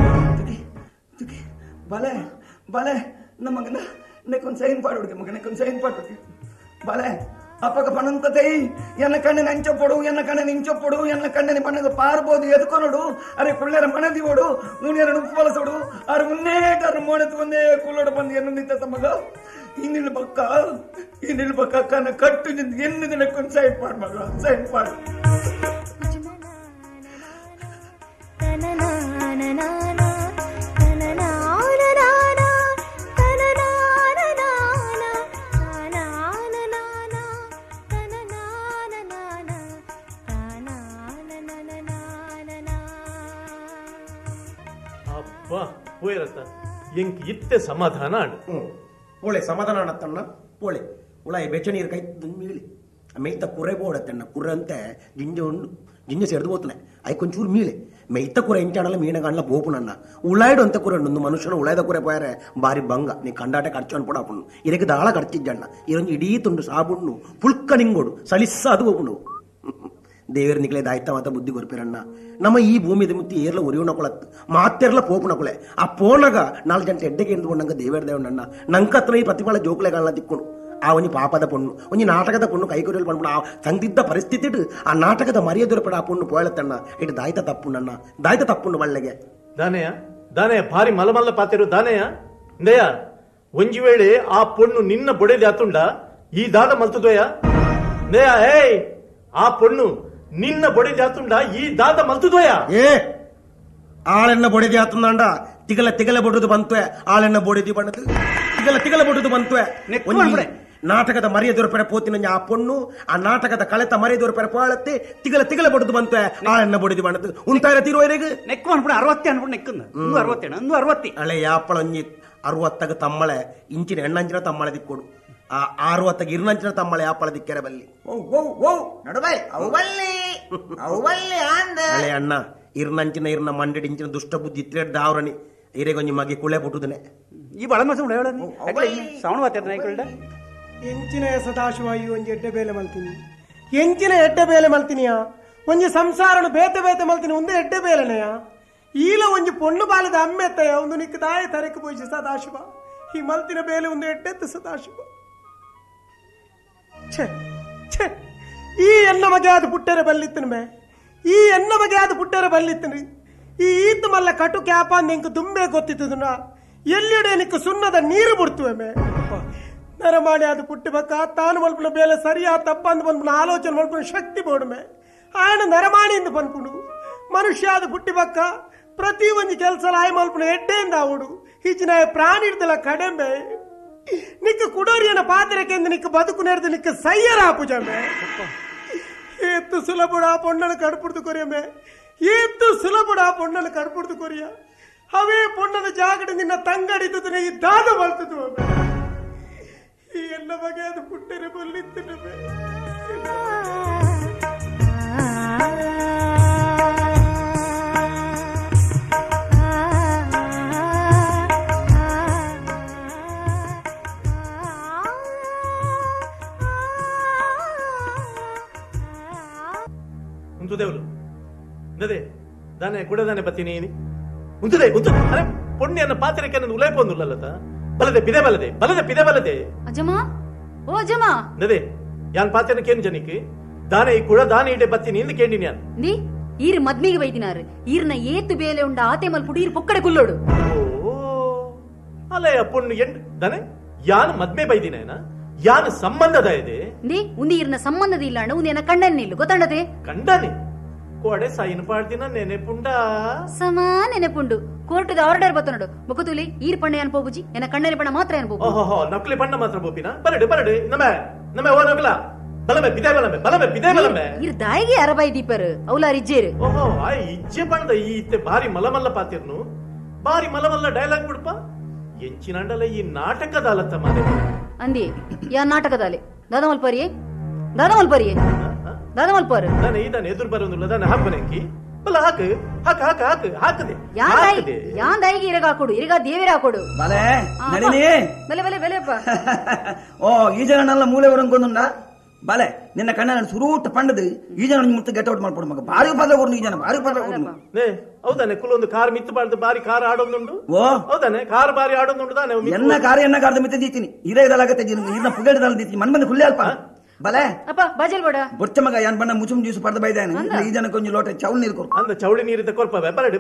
ಬಲೆ ಬಲೆ ನಮ್ಮ ಮಗನ ನೆಕ್ಕೊಂದು ಸೈನ್ ಪಾಡುಗೆ ಮಗ ನೆಕ್ಕೊಂದು ಸೈನ್ ಪಾಡುಗೆ ಬಲೆ ಅಪ್ಪಗ ಪಣಂತತೆ ಎನ್ನ ಕಣ್ಣಿನ ಅಂಚೊಪ್ಪಡು ಎನ್ನ ಕಣ್ಣಿನ ಇಂಚೊಪ್ಪಡು ಎನ್ನ ಕಣ್ಣಿನ ಬಣ್ಣದ ಪಾರ್ಬೋದು ಎದ್ಕೊನೋಡು ಅರೆ ಕುಳ್ಳರ ಮಣದಿ ಓಡು ಉಣಿಯರ ಉಪ್ಪಲಸೋಡು ಅರೆ ಮುನ್ನೇಟಾರು ಮೋಣತ್ ಒಂದೇ ಕುಳ್ಳೋಡು ಬಂದು ಎನ್ನು ನಿಂತ ಮಗ ಇನ್ನಿಲ್ ಬಕ್ಕ ಕಣ್ಣ ಕಟ್ಟು ನಿಂತು ಎನ್ನು ನೆಕ್ಕೊಂದು ಸೈನ್ ಪಾಡು ಮಗ ಸೈನ್ ಪಾಡು పోయేరత ఇంక ఇత్తే సమాధాన ಪೋಳೆ ಸಮಾಧಾನ ಅನ್ನತ್ತಣ್ಣ ಪೋಳೆ ಉಳ ಬೆಚ್ಚ ನೀರು ಕೈ ಮೀಳಿ ಮೇಯ್ತ ಕುರೆ ಬೋಡತ್ತಣ್ಣ ಕುರ್ರೆ ಅಂತ ಜಿಂಜ ಉಂಡು ಜಿಂಜ ಸೆಡ್ದು పోతున్నాయి అవి కొంచెం మీలే మెయిత కూర ఎంచాడల మీనగాండ్ల పోపునన్న ఉళాయిడు అంత కూర ಒಂದು ಮನುಷ್ಯನ ಉಳಾಯ್ದ ಕೂರೆ పోయాರೆ ಬಾರಿ ಬಂಗ ನೀ ಕಂಡಾಟೆ ಖರ್ಚು ಅನ್ಪಡ ಅಪ್ಪಣ್ಣು ಇದಕ್ಕೆ ದಾಳ ಖರ್ಚಿಜ್ಜಣ್ಣ ಇದೊಂದು ಇಡೀ ತುಂಡು ಸಾಬುಣ್ಣು ಪುಲ್ಕ ನಿಂಗೋಡು ಸಲಿಸ್ಸ ಅದು ಹೋಗುಣು ದೇವರ ನಿಕ್ಲೆ ದಾಯ್ತ ಮಾತ ಬುದ್ಧಿ ಕೊರ್ಪಿರಣ್ಣ ನಮ್ಮ ಈ ಭೂಮಿ ಮುತ್ತಿ ಏರ್ಲ ಒರಿಯುಣ ಕೊಳತ್ ಮಾತೆರ್ಲ ಪೋಪುಣ ಕೊಳೆ ಆ ಪೋನಗ 4 ಗಂಟೆ ಎಡ್ಡೆಗೆ ಎಂದುಕೊಂಡಂಗ ದೇವರ ದೇವಣ್ಣ ನಂಕತ್ರ ಈ ಪ್ರತಿಫಲ ಜೋಕ್ಲೆಗಳನ್ನ ತಿಕ್ಕೊಂಡು ಆ ಒಂಜಿ ಪಾಪದ ಪೊಣ್ಣು ಒಂಜಿ ನಾಟಕದ ಪೊಣ್ಣು ಕೈಕೊರಿಯಲ್ಲಿ ಬಂದ್ಬಿಡ ಆ ಸಂದಿದ್ದ ಪರಿಸ್ಥಿತಿ ಆ ನಾಟಕದ ಮರ್ಯಾದೊರಪಡ ಆ ಪೊಣ್ಣು ಪೋಳತ್ತಣ್ಣ ಇಟ್ಟು ದಾಯ್ತ ತಪ್ಪುಣ್ಣಣ್ಣ ದಾಯ್ತ ತಪ್ಪುಂಡು ಒಳ್ಳೆಗೆ ದಾನಯ್ಯ ಭಾರಿ ಮಲಮಲ್ಲ ಪಾತೆರು ದಾನಯ್ಯ ಇಂದಯ್ಯ ಒಂಜಿ ವೇಳೆ ಆ ಪೊಣ್ಣು ನಿನ್ನ ಬೊಡೆದಿ ಆತುಂಡ ಈ ದಾದ ಮಲ್ತದೋಯ ಇಂದಯ್ಯ ಏಯ್ ಆ ಪೊಣ್ಣು ನಿನ್ನ ಬೊಡೆದಿ ಆತುಂಡ ಈ ದಾದ ಮಲ್ತದೋಯ ಏ ಆಳೆನ್ನ ಬೊಡೆದಿ ಆತುಂಡ ತಿಗಲ ಬೊಡದು ಬಂತ್ವೆ ಆಳೆನ್ನ ಬೊಡೆದಿ ಬಣ್ಣದು ತಿಗಲ ಬೊಡದು ಬಂತ್ವೆ ನಾಟಕದ ಮರ್ಯಾದೊರಪೆರ ಪೋತಿನ ಆ ಪೊಣ್ಣು ಆ ನಾಟಕದ ಕಳೆತ ಮರ್ಯಾದೊರಪೆರ ಪೋಳತ್ತೆ ತಿಗಲ ಬೊಡದು ಬಂತ್ವೆ ಆಳೆನ್ನ ಬೊಡೆದಿ ಬಣ್ಣದು ಉಂಟಾಗ ತೀರುವರೆಗೆ ನೆಕ್ಕು ಅನ್ಬಿಡ 60 ಅನ್ಬಿಡ ನೆಕ್ಕನ್ನ 60 ಹಳೆ ಯಾಪಳ ಒಂಜಿ 60 ತಮ್ಮಳೆ ಇಂಚಿನ ಎಣ್ಣಂಚಿನ ತಮ್ಮಳೆ ದಿಕ್ಕೊಡು ಆ 60 ಇರ್ನಂಚಿನ ತಮ್ಮಳೆ ಯಾಪಳ ದಿಕ್ಕೆರೆ ಬಲ್ಲಿ ಹಳೆ ಅಣ್ಣ ಇರ್ನಂಚಿನ ಇರ್ನ ಮಂಡಡಿ ಇಂಚಿನ ದುಷ್ಟ ಬುದ್ಧಿ ಇತ್ರೆಡ್ ದಾವ್ರಣಿ ಇರೆಗೊಂಜಿ ಮಗೆ ಕುಳೆ ಪುಟ್ಟುದನೆ ಈ ಬಳ ಮಾಸ ಸೌಂಡ್ ಮಾತಾಡ ಎಂಚಿನ ಸದಾಶಿವಾಯಿ ಒಂಜಿ ಎಡ್ಡೆ ಬೇಲೆ ಮಲ್ತೀನಿ ಎಂಚಿನ ಎಡ್ಡೆ ಬೇಲೆ ಮಲ್ತಿನಿಯಾ ಒಂಜಿ ಸಂಸಾರನು ಬೇತೆ ಮಲ್ತೀನಿ ಒಂದೇ ಎಡ್ಡೆ ಬೇಲೆನೆಯ ಈಲ ಒಂಜಿ ಪೊಣ್ಣು ಬಾಲದ ಅಮ್ಮೆತ್ತಯ್ಯ ಒಂದು ನಿಕ್ಕ ತಾಯ ತರಕ್ಕೆ ಪೋಯಿಸಿ ಸದಾಶಿವ ಈ ಮಲ್ತಿನ ಬೇಲೆ ಒಂದು ಎಡ್ಡೆತ್ತು ಸದಾಶಿವ ಛೆ ಈ ಎನ್ನ ಮಗೆ ಅದು ಪುಟ್ಟರೆ ಬಲ್ಲಿತ್ತನ ಮೇ ಈ ಎನ್ನ ಮಗೆ ಅದು ಪುಟ್ಟರೆ ಬಲ್ಲಿತ್ತನ್ರಿ ಈ ಈತ್ ಮಲ್ಲ ಕಟು ಕ್ಯಾಪ ನಿಂಕ ತುಂಬೆ ಗೊತ್ತಿತ್ತದನ ಎಲ್ಲಿಡೆ ನಿಕ್ಕ ಸುಣ್ಣದ ನೀರು ಬಿಡ್ತುವೆ ಮೇ ನರಮಾಡಿ ಅದು ಪುಟ್ಟಿ ಬಕ್ಕ ತಾನು ಮಲ್ಪನ ಬೇಲೆ ಸರಿಯಾ ತಪ್ಪ ಅಂದ್ ಬಂದ್ಬಿನ ಆಲೋಚನೆ ಮಲ್ಪನ ಶಕ್ತಿ ಬೋಡ್ಮೆ ಆಯನ ನರಮಾಡಿಯಿಂದ ಬಂದ್ಬಿಡು ಮನುಷ್ಯ ಅದು ಪುಟ್ಟಿ ಬಕ್ಕ ಪ್ರತಿ ಒಂದು ಕೆಲಸ ಆಯ್ ಮಲ್ಪನ ಎಡ್ಡೆಯಿಂದ ಆವಡು ಈಚಿನ ಪ್ರಾಣಿ ಇರ್ದಲ್ಲ ಕಡೆಂಬೆ ನಿಕ್ಕ ಕುಡೋರಿಯನ ಪಾತ್ರಕ್ಕೆ ನಿಕ್ಕ ಬದುಕು ನೆರೆದು ನಿಕ್ಕ ಸಯ್ಯರ ಪೂಜಮೆ ಎತ್ತು ಸುಲಭಡ ಪೊಣ್ಣನ ಕಡ್ಪುಡ್ದು ಕೊರಿಯಮೆ ಎತ್ತು ಸುಲಭಡ ಪೊಣ್ಣನ ಕಡ್ಪುಡ್ದು ಕೊರಿಯ ಅವೇ ಪೊಣ್ಣನ ಜಾಗಡೆ ನಿನ್ನ ತಂಗಡಿದ್ದು ಈ ದಾದ ಬಲ್ತದು ಈ ಎಲ್ಲ ಬಗೆ ಅದು ಪುಟ್ಟರೆ ಬಲ್ಲಿತ್ತು ఉంచుదేవులు నదే దానే కూడా దానే బతిని ఉంచుదే అరే పొన్ని అన్న పాత్రకే నన్ను ఉలైపోందుల్లత బలదే పిదే బలదే ಅಜಮಾ ಓ ಅಜಮಾ ನದೇ ಯಾನ್ ಪಾತ್ರೆನ ಕೇನು ಜನಿಕ್ಕೆ ದಾನೆ ಈ ಕೂಡ ದಾನೆ ಇಡೆ ಬತ್ತೀನಿ ಇಂದ ಕೇಂಡಿ ನಾನು ನೀ ಈರ್ ಮದ್ಮಿಗೆ ಬೈದಿನಾರು ಈರ್ನ ಏತು ಬೇಲೆ ಉಂಡ ಆತೆ ಮಲ್ಪುಡು ಈರ್ ಪೊಕ್ಕಡೆ ಕುಲ್ಲೋಡು ಅಲ್ಲ ಪೊಣ್ಣು ದನೆ ಯಾನ್ ಮದ್ಮೆ ಬೈದಿನೇನ ಯಾನ್ ಸಂಬಂಧದ ಇದೆ ನೇ ಉಂದಿ ಈರ್ನ ಸಂಬಂಧದ ಇಲ್ಲ ಅಣ್ಣ ಉಂದಿ ಕಣ್ಣನ್ ನಿಲ್ಲು ಗೊತ್ತಾಂಡದೆ ಕಂಡನೆ ಕೋಡೆ ಸೈನ್ ಪಾಡ್ದಿನ ನೆನೆಪುಂಡ ಸಮಾ ನೆನೆಪುಂಡು ಕೋರ್ಟದ ಆರ್ಡರ್ ಬತ್ತನಡು ಮುಖತುಲಿ ಈರ್ ಪಣ್ಣ ಏನ್ ಪೋಬುಜಿ ಎನ್ನ ಕಣ್ಣನೆ ಪಣ್ಣ ಮಾತ್ರ ಏನ್ ಪೋಬು ಓಹೋ ನಕ್ಲಿ ಪಣ್ಣ ಮಾತ್ರ ಬೋಪಿನ ಬರಡೆ ನಮೆ ಓ ನಗಲ ಬಲಮೆ ಬಿದೆ ಬಲಮೆ ಈರ್ ದಾಯಿಗೆ ಅರಬಾಯಿ ದೀಪರ್ ಅವಲಾರ್ ಇಜ್ಜೇರು ಓಹೋ ಆ ಇಜ್ಜೆ ಪಣ್ಣದ ಈ ಇತ್ತೆ ಬಾರಿ ಮಲಮಲ್ಲ ಪಾತಿರ್ನು ಬಾರಿ ಮಲಮಲ್ಲ ಡೈಲಾಗ್ ಬಿಡಪ್ಪ ಎಂಚಿನಂಡಲ ಈ ನಾಟಕದ ಅಲತ್ತ ಮಾದೆ ಅಂದಿ ಯಾ ನಾಟಕದಾಲೆ ದಾದ ಮಲ್ಪರಿಯೇ ನಾನು ಇದನ್ನ ಎದುರು ಬರೋದಿಲ್ಲ ನಾನು ಹಾಕಿ ಬಲ್ಲ ಹಾಕದೆ ಯಾನ್ ದಾಯಿಗೆ ಇರಗ ಹಾಕೊಡು ಇರಗ ದೇವರ ಹಾಕೊಡು ಬಲೆ ನಡಿನಿ ಬೆಲೆಪ್ಪ ಓ ಈ ಜನನೆಲ್ಲ ಮೂಲೆ ಹೊರಂಗೊಂದುಂಡ ಬಲೆ ನಿನ್ನ ಕಣ್ಣ ಸುರೂಟ ಪಂಡದು ಈ ಜನ ಮುತ್ತ ಗೆಟ್ ಔಟ್ ಮಾಡ್ಕೊಡು ಮಗ ಬಾರಿ ಪದ ಕೊಡು ಈ ಜನ ಬಾರಿ ಪದ ಕೊಡು ಹೌದಾನೆ ಕುಲ್ಲೊಂದು ಕಾರ್ ಮಿತ್ತು ಬಾರ್ದು ಬಾರಿ ಕಾರ್ ಆಡೋದುಂಡು ಓ ಹೌದಾನೆ ಕಾರ್ ಬಾರಿ ಆಡೋದುಂಡು ತಾನೆ ಎನ್ನ ಕಾರ್ದ ಮಿತ್ತ ದೀತೀನಿ ಇರೇದಲಾಗತ್ತೆ ನೀರ್ನ ಪುಗೇಡದಲ್ಲ ದೀತೀನಿ ಮನ್ ಖುಲ್ಲೆ ಅಲ್ಪ ಬಲೆ ಅಪ್ಪ ಬಾಜಲ್ ಬೋಡ ಬೊಚ್ಚ ಮಗ ಯಾನ್ ಬಣ್ಣ ಮುಚುಮ್ ಜ್ಯೂಸ್ ಪಡೆದ ಬೈದಾನೆ ಈ ಜನ ಕೊಂಚ ಲೋಟ ಚೌಲ್ ನೀರು ಕೊಡು ಅಂದ ಚೌಳಿ ನೀರಿದ್ದ ಕೊರ್ಪವೆ ಬರಡಿ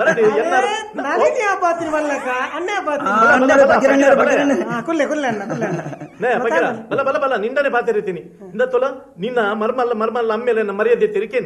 ಬಲ ನಿಂಡನೆ ಪಾತಿರ್ತೀನಿ ಇಂದ ತೊಲ ನಿನ್ನ ಮರ್ಮಲ್ಲ ಅಮ್ಮೇಲೆ ಮರ್ಯಾದೆ ತಿರುಕೇನ್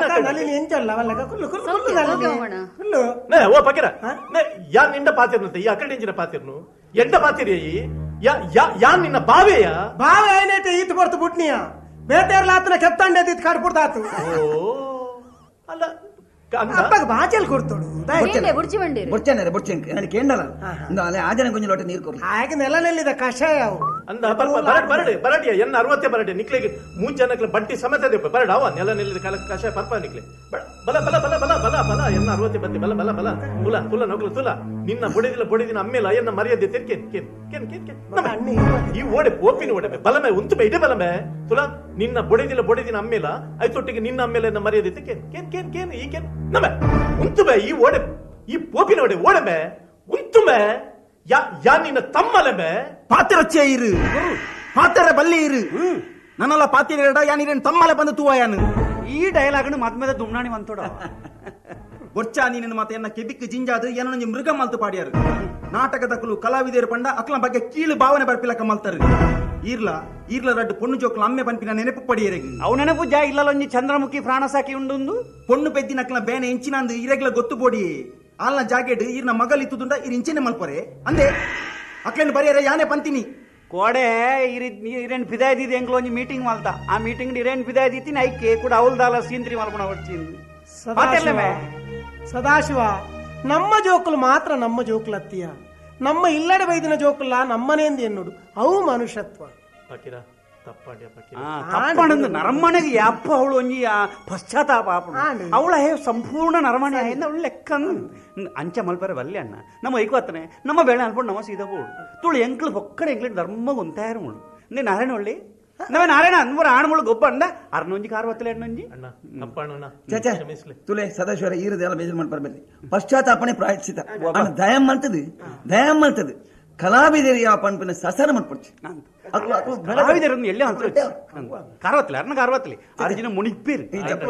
ಓ ಪಕಿರ ಯಾನ್ ನಿಂಡ ಪಾತಿರ್ನಂತೆ ಈ ಅಕಡೆ ಇಂಜಿನ ಪಾತಿರ್ನು ಎಂಡ ಪಾತಿರಿ ಯಾನ್ ನಿನ್ನ ಬಾವೆಯ ಬಾವೆ ಏನೈತೆ ಈತ್ ಬರ್ತು ಬುಟ್ನಿಯ ಬೇಟೆರ್ಲ ಆತನ ಕೆತ್ತಂಡೆ ಈತ್ ಕಾಡ್ಬಿಡ್ತಾತು ಅಲ್ಲ ಅಪ್ಪಗ ಬಾಚಲ್ ಕೊಡ್ತೋಡು ಬುಡ್ಚಿ ಕೇಂಡಲ್ಲ ಆಜನ ಕೊಂಚ ಲೋಟ ನೀರು ಕೊಡು ಹಾಗೆ ನೆಲನೆಲ್ಲಿದ ಕಷಾಯ ಅಂದ ಬರಡಿಯ ಎನ್ನ 60 ಬರಡೆ ನಿಕ್ಲೆಗೆ 3 ಜನಕ್ಕೆ ಬಡ್ಡಿ ಸಮೇತ ಬರಡ ಅವ ನೆಲ ನೆಲ್ಲಿದ ಕಾಲ ಕಷಾಯ ಪರ್ಪ ನಿಕ್ಲೆ ಬಲ ಎನ್ನ 60 ಬಂದಿ ಬಲ ತುಲ ನೊಗ್ಲು ತುಲ ನಿನ್ನ ಬೊಡಿದಿನ ಅಮ್ಮೇಲ ಎನ್ನ ಮರ್ಯಾದೆ ತಿರ್ಕೇನ್ ಈ ಓಡೆ ಪೋಪಿನ ಓಡೆ ಬಲಮೆ ಉಂತುಮೆ ಇದೆ ಬಲಮೆ ತುಲ ನಿನ್ನ ಬೊಡಿದಿನ ಅಮ್ಮೇಲ ಐತೊಟ್ಟಿಗೆ ನಿನ್ನ ಅಮ್ಮೇಲೆ ಎನ್ನ ಮರ್ಯಾದೆ ತಿರ್ಕೇನ್ ಈಗೇನ್ ನಮೆ ಉಂತುಮೆ ಈ ಓಡೆ ಈ ಪೋಪಿನ ಓಡೆಮೆ ಉಂತುಮೆ ಯಾ ನಿನ್ನ ತಮ್ಮಲೆಮೆ ಪಾತಿರಚ್ಚೆ ಇರು ಪಾತಿರ ಬಲ್ಲಿ ಇರು ನನ್ನಲ್ಲ ಪಾತಿರ ಯಾನಿರೇನು ತಮ್ಮಲೆ ಬಂದು ತೂವಾಯಾನು ಈ ಡೈಲಾಗ್ನು ಮದ್ಮೇದ ದುಮ್ನಾಣಿ ಮಂತೋಡ ಬೊಚ್ಚ ನೀನಿನ ಮಾತ ಎನ್ನ ಕೆಬಿಕ್ ಜಿಂಜಾದು ಏನೋ ಮೃಗ ಮಲ್ತು ಪಾಡ್ಯಾರು ನಾಟಕದಕ್ಕಲು ಕಲಾವಿದರು ಪಂಡ ಅಕ್ಲ ಬಗ್ಗೆ ಕೀಳು ಭಾವನೆ ಬರ್ಪಿಲಕ್ಕ ಮಲ್ತಾರು ಈರ್ಲ ರಡ್ಡು ಪೊಣ್ಣು ಜೋಕ್ಲ ಅಮ್ಮೆ ಪನ್ಪಿನ ನೆನಪು ಪಡಿಯರೆಗೆ ಅವು ನೆನಪು ಜಾ ಇಲ್ಲೊಂಜಿ ಚಂದ್ರಮುಖಿ ಪ್ರಾಣ ಸಾಕಿ ಉಂಡು ಪೊಣ್ಣು ಬೆದ್ದಿನಕ್ಲ ಬೇನೆ ಇಂಚಿನಂದು ಇರೆಗ್ಲ ಗೊತ್ತು ಬೋಡಿ ಆಲ್ನ ಜಾಕೆಟ್ ಈರ್ನ ಮಗಲ್ ಇತ್ತುದುಂಡ ಇರ್ ಇಂಚಿನ ಮಲ್ಪರೆ ಅಂದೆ ಅಕ್ಲೇನು ಬರೆಯರೆ ಯಾನೆ ಪಂತಿನಿ ಕೋಡೆ ಇರೇನ್ ಪಿದಾಯ್ದಿದೆ ಎಂಗ್ಲೊಂಜಿ ಮೀಟಿಂಗ್ ಮಲ್ತ ಆ ಮೀಟಿಂಗ್ ಇರೇನ್ ಪಿದಾಯ್ದಿತ್ತೀನಿ ಐಕೆ ಕೂಡ ಅವಲ್ದಾಲ ಸೀಂತ್ರಿ ಮಲ್ಪಣ ಹೊಡ್ಚಿಂದು ಸದಾಶಿವ ನಮ್ಮ ಜೋಕುಲು ಮಾತ್ರ ನಮ್ಮ ಜೋಕುಲತ್ತಿಯ ನಮ್ಮ ಇಲ್ಲಡೆ ಬೈದಿನ ಜೋಕುಲ್ಲ ನಮ್ಮನೇಂದು ಎನ್ನುಡು ಅವು ಮನುಷ್ಯತ್ವ ತಪ್ಪಣಂದು ನರಮನೆಗೆ ಯಾಪ ಅವಳು ಒಂಜಿ ಪಶ್ಚಾತ್ತಾಪ ಅವಳ ಸಂಪೂರ್ಣ ನರಮಣೆ ಅವಳು ಲೆಕ್ಕ ಅಂಚ ಮಲ್ಪರೆ ಬಲ್ಲೆ ಅಣ್ಣ ನಮ್ಮ ಐಕತ್ತನೆ ನಮ್ಮ ಬೇಳೆ ಅನ್ಕೊಂಡು ನಮ್ಮ ಸೀದಾ ಬೋಡು ತುಳು ಎಂಕ್ಳು ಹೊಕ್ಕಡೆ ಎಂಕ್ಳು ಧರ್ಮ ಒಂತಾಯ ಮುಳು ನೇ ನಾರಾಯಣ ಒಳ್ಳಿ ನಾವೇ ನಾರಾಯಣ ಅನ್ವರ ಆಣ್ಮಳು ಗೊಬ್ಬ ಅಂದ ಅರ್ನೊಂಜಿ ಕಾರ್ವತ್ತಲೆ ಎಣ್ಣೊಂಜಿ ತುಲೆ ಸದಾಶಿವರ ಈರದೆಲ್ಲ ಬೇಜಾರು ಮಾಡಿ ಬರ್ಬೇಡಿ ಪಶ್ಚಾತ್ತಾಪನೆ ಪ್ರಾಯಶ್ಚಿತ ದಯಂ ಮಲ್ತದು ಕಲಾವಿದರಿಯ ಪಂಪಿನ ಸಸರ ಮಾಡ್ಕೊಡ್ಚಿ ಕಲಾವಿದರನ್ನು ಎಲ್ಲೇ ಅಂತ ಕಾರ್ವತ್ತಲೆ ಅರ್ನ ಕಾರ್ವತ್ತಲೆ ಅರ್ಜಿನ ಮುನಿಪ್ಪೇರು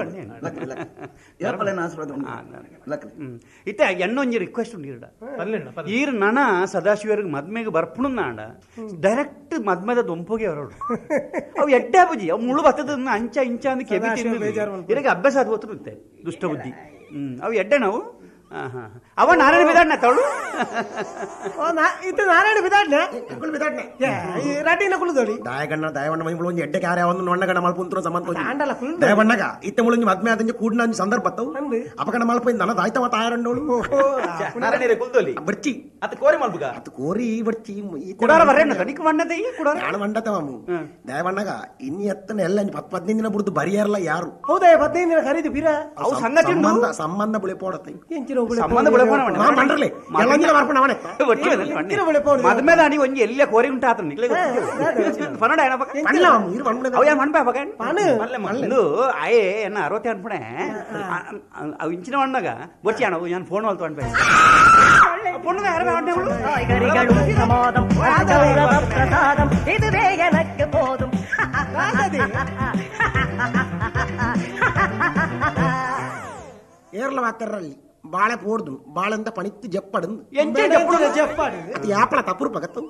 ಇತ್ತೆ ಎಣ್ಣೊಂಜಿ ರಿಕ್ವೆಸ್ಟ್ ಉಂಡು ಈರ್ ನನ ಸದಾಶಿವರಿಗೆ ಮದ್ಮೆಗೆ ಬರ್ಪುಣ ನಾಡ ಡೈರೆಕ್ಟ್ ಮದ್ಮೆದ ದೊಂಪೋಗಿ ಅವರೋಡು ಅವು ಎಡ್ಡೆ ಬುಜಿ ಅವು ಮುಳು ಬತ್ತದ ಅಂಚ ಇಂಚ ಅಂದ್ ಕೆಬಿ ಇರಗೆ ಅಭ್ಯಾಸ ಅದು ಗೊತ್ತಿರುತ್ತೆ ದುಷ್ಟ ಬುದ್ಧಿ ಅವು ಎಡ್ಡೆ ನಾವು ಅವ ನಾರಾಯಣ ಬಿದಾಡ್ನ ತವಳು ಇದು ನಾರಾಯಣ ಬಿದಾಡ್ನೆ ರಡ್ಡಿನ ಕುಳಿದೋಡಿ ದಯವಣ್ಣ ಮೈ ಮುಳುಂಜಿ ಎಡ್ಡೆ ಕಾರ್ಯ ಒಂದು ನೊಣ್ಣಗಡ ಮಲ್ಪುಂತ್ರ ಸಂಬಂಧ ದಯವಣ್ಣಗ ಇತ್ತೆ ಮುಳುಂಜಿ ಮದ್ಮೆ ಆದಂಜಿ ಕೂಡಿನ ಸಂದರ್ಭ ಬತ್ತವು ಅಪಕಡ ಮಲ್ಪೈಂದ ನನ್ನ ದಾಯ್ತವ ತಾಯರಂಡೋಳು ನಾರಾಯಣ ಕುಲ್ದೋಲಿ ಬರ್ಚಿ ಅತ ಕೋರಿ ಮಲ್ಪುಗ ಅತ ಕೋರಿ ಬರ್ಚಿ ಕುಡಾರ ಬರೇನ ಕಣಿಕ ಮಂಡದ ಈ ಕುಡಾರ ಯಾಣ ಮಂಡತವಾಮು ದಯವಣ್ಣಗ ಇನ್ನಿ ಎತ್ತನ ಎಲ್ಲ 10-15 ದಿನ ಬಿಡುದು ಬರಿಯಾರಲ್ಲ ಯಾರು ಹೌದಾ 15 ದಿನ ಖರೀದಿ ಬಿರ ಅವು ಸಂಗತಿ ಸಂಬಂಧ ಬಿಳಿಪೋಡತ್ತೆ ಸಂಬಂಧ ಮದ್ಮೇದಾನಿ ಒಂಜಿ ಎಲ್ಲ ಕೋರಿ ಉಂಟ ಆತ ಅಯ್ಯೇ ಎನ್ನ 60 ಅನ್ಪಣೆ ಅವು ಇಂಚಿನ ಮಣ್ಣಾಗ ಬೊಚ್ಚಿ ಅಣ್ಣ ನಾನು ಫೋನ್ ಅಲ್ತು ಅನ್ಪೆ ಏರ್ಲ ವಾಕರ್ರಲ್ಲಿ ಬಾಳೆ ಪೋಡ್ದು ಬಾಳೆಂತ ಪಣಿತ್ತು ಜಪ್ಪಡು ಯಾಪಳ ತಪ್ಪುರು ಪಗತ್ತು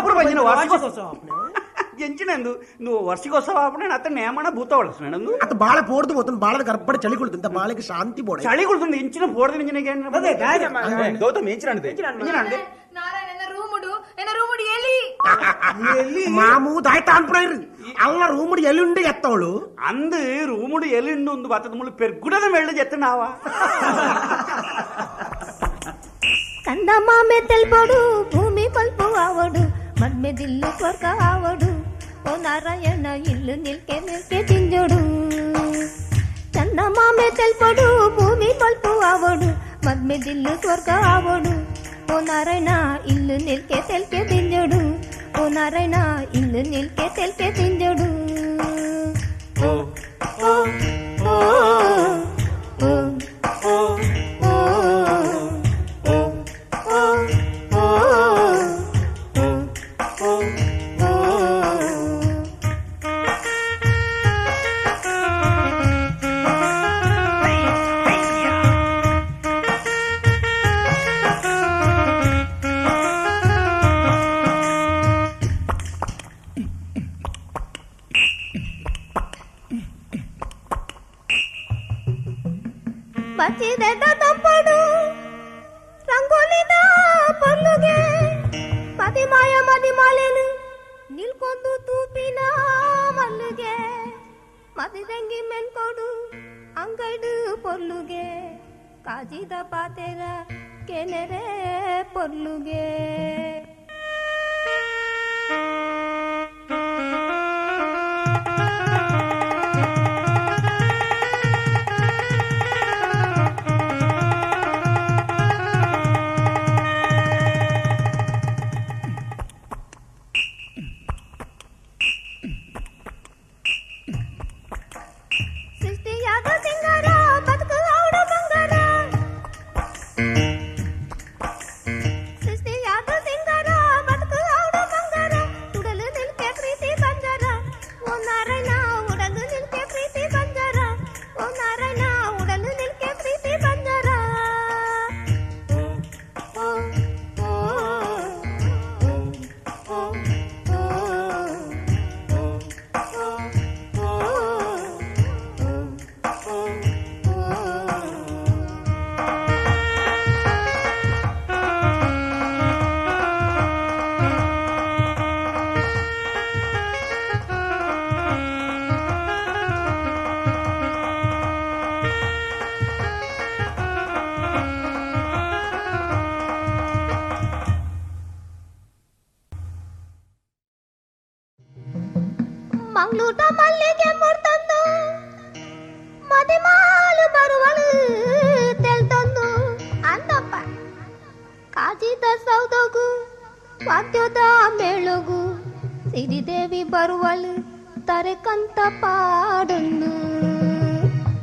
ಎಂಚಿನಂದು నువ్వు ವರ್ಷಿಗೋತ್ಸವ ಆಪಣ ಅತ್ತ ನೇಮಣ ಭೂತ ಒಳಸ್ನಂದು ಅತ್ತ ಬಾಳೆ ಪೋಡ್ದು ಹೋತನ್ ಬಾಳೆ ಗರ್ಭಡ ಚಳಿ ಕುಳಿತಂತ ಬಾಳೆಗೆ ಶಾಂತಿ ಬೋಡ ಚಳಿ ಕುಳಿತಂದು ಎಂಚಿನ ಪೋಡ್ದು ಇಂಜಿನಗೆ ಗೌತಮ್ ಎಂಚಿನಂದೆ ಮಾಮೂ ದಾಯ್ತಾ ಅನ್ಪುಡರು ಅಲ್ಲ ರೂಮುಡು ಎಲ್ಲಿಂಡು ಎತ್ತವಳು ಅಂದು ರೂಮುಡು ಎಲ್ಲಿಂಡು ಒಂದು ಬತ್ತದ ಮುಳ್ಳು ಪೆರ್ಗುಡದ ಮೆಳ್ಳು ಎತ್ತನಾವ కంద మామే తెల్పడు భూమి పల్పు ఆవడు మద్మె దిల్లు స్వర్గ ఆవడు ఓ నారాయణ ఇల్లు నిల్కే నిల్కే తింజడు చంద మామే తెల్పడు భూమి పల్పు ఆవడు మద్మె దిల్లు స్వర్గ ఆవడు ఓ నారాయణ ఇల్లు నిల్కే తెల్కే తింజడు ఓ నారాయణ ఇల్లు నిల్కే తెల్కే తింజడు ఓ ఓ ఓ ఓ ఓ ಬಚ್ಚಿದೆದ್ದ ತಪ್ಪಡು ರಂಗೋಲಿನ ಪೊರ್ಲುಗೆ ಮದಿಮಾಯ ಮದಿಮಾಲೆನು ನಿಲ್ಕೊಂಡು ತೂಪಿನ ಮಲ್ಲುಗೆ ಮದಿದಂಗಿ ಮೆನ್ಕೊಡು ಅಂಗಡು ಪೊರ್ಲುಗೆ ಕಾಜಿದ ಪಾತೆರ ಕೆನೆರೆ ಪೊರ್ಲುಗೆ ಮಂಗ್ಳೂಟ ಮಲ್ಲಿಗೆ ಮುರ್ತಂದು ಮದಿಮಾಲು ಬರುವಳು ತೆಲ್ತಂದು ಅಂದಪ್ಪ ಕಾಜಿದ ಸೌದಗು ವಾದ್ಯದ ಮೇಳಗು ಸಿರಿದೇವಿ ಬರುವಳು ತರೆಕಂತ ಪಾಡನ್ನು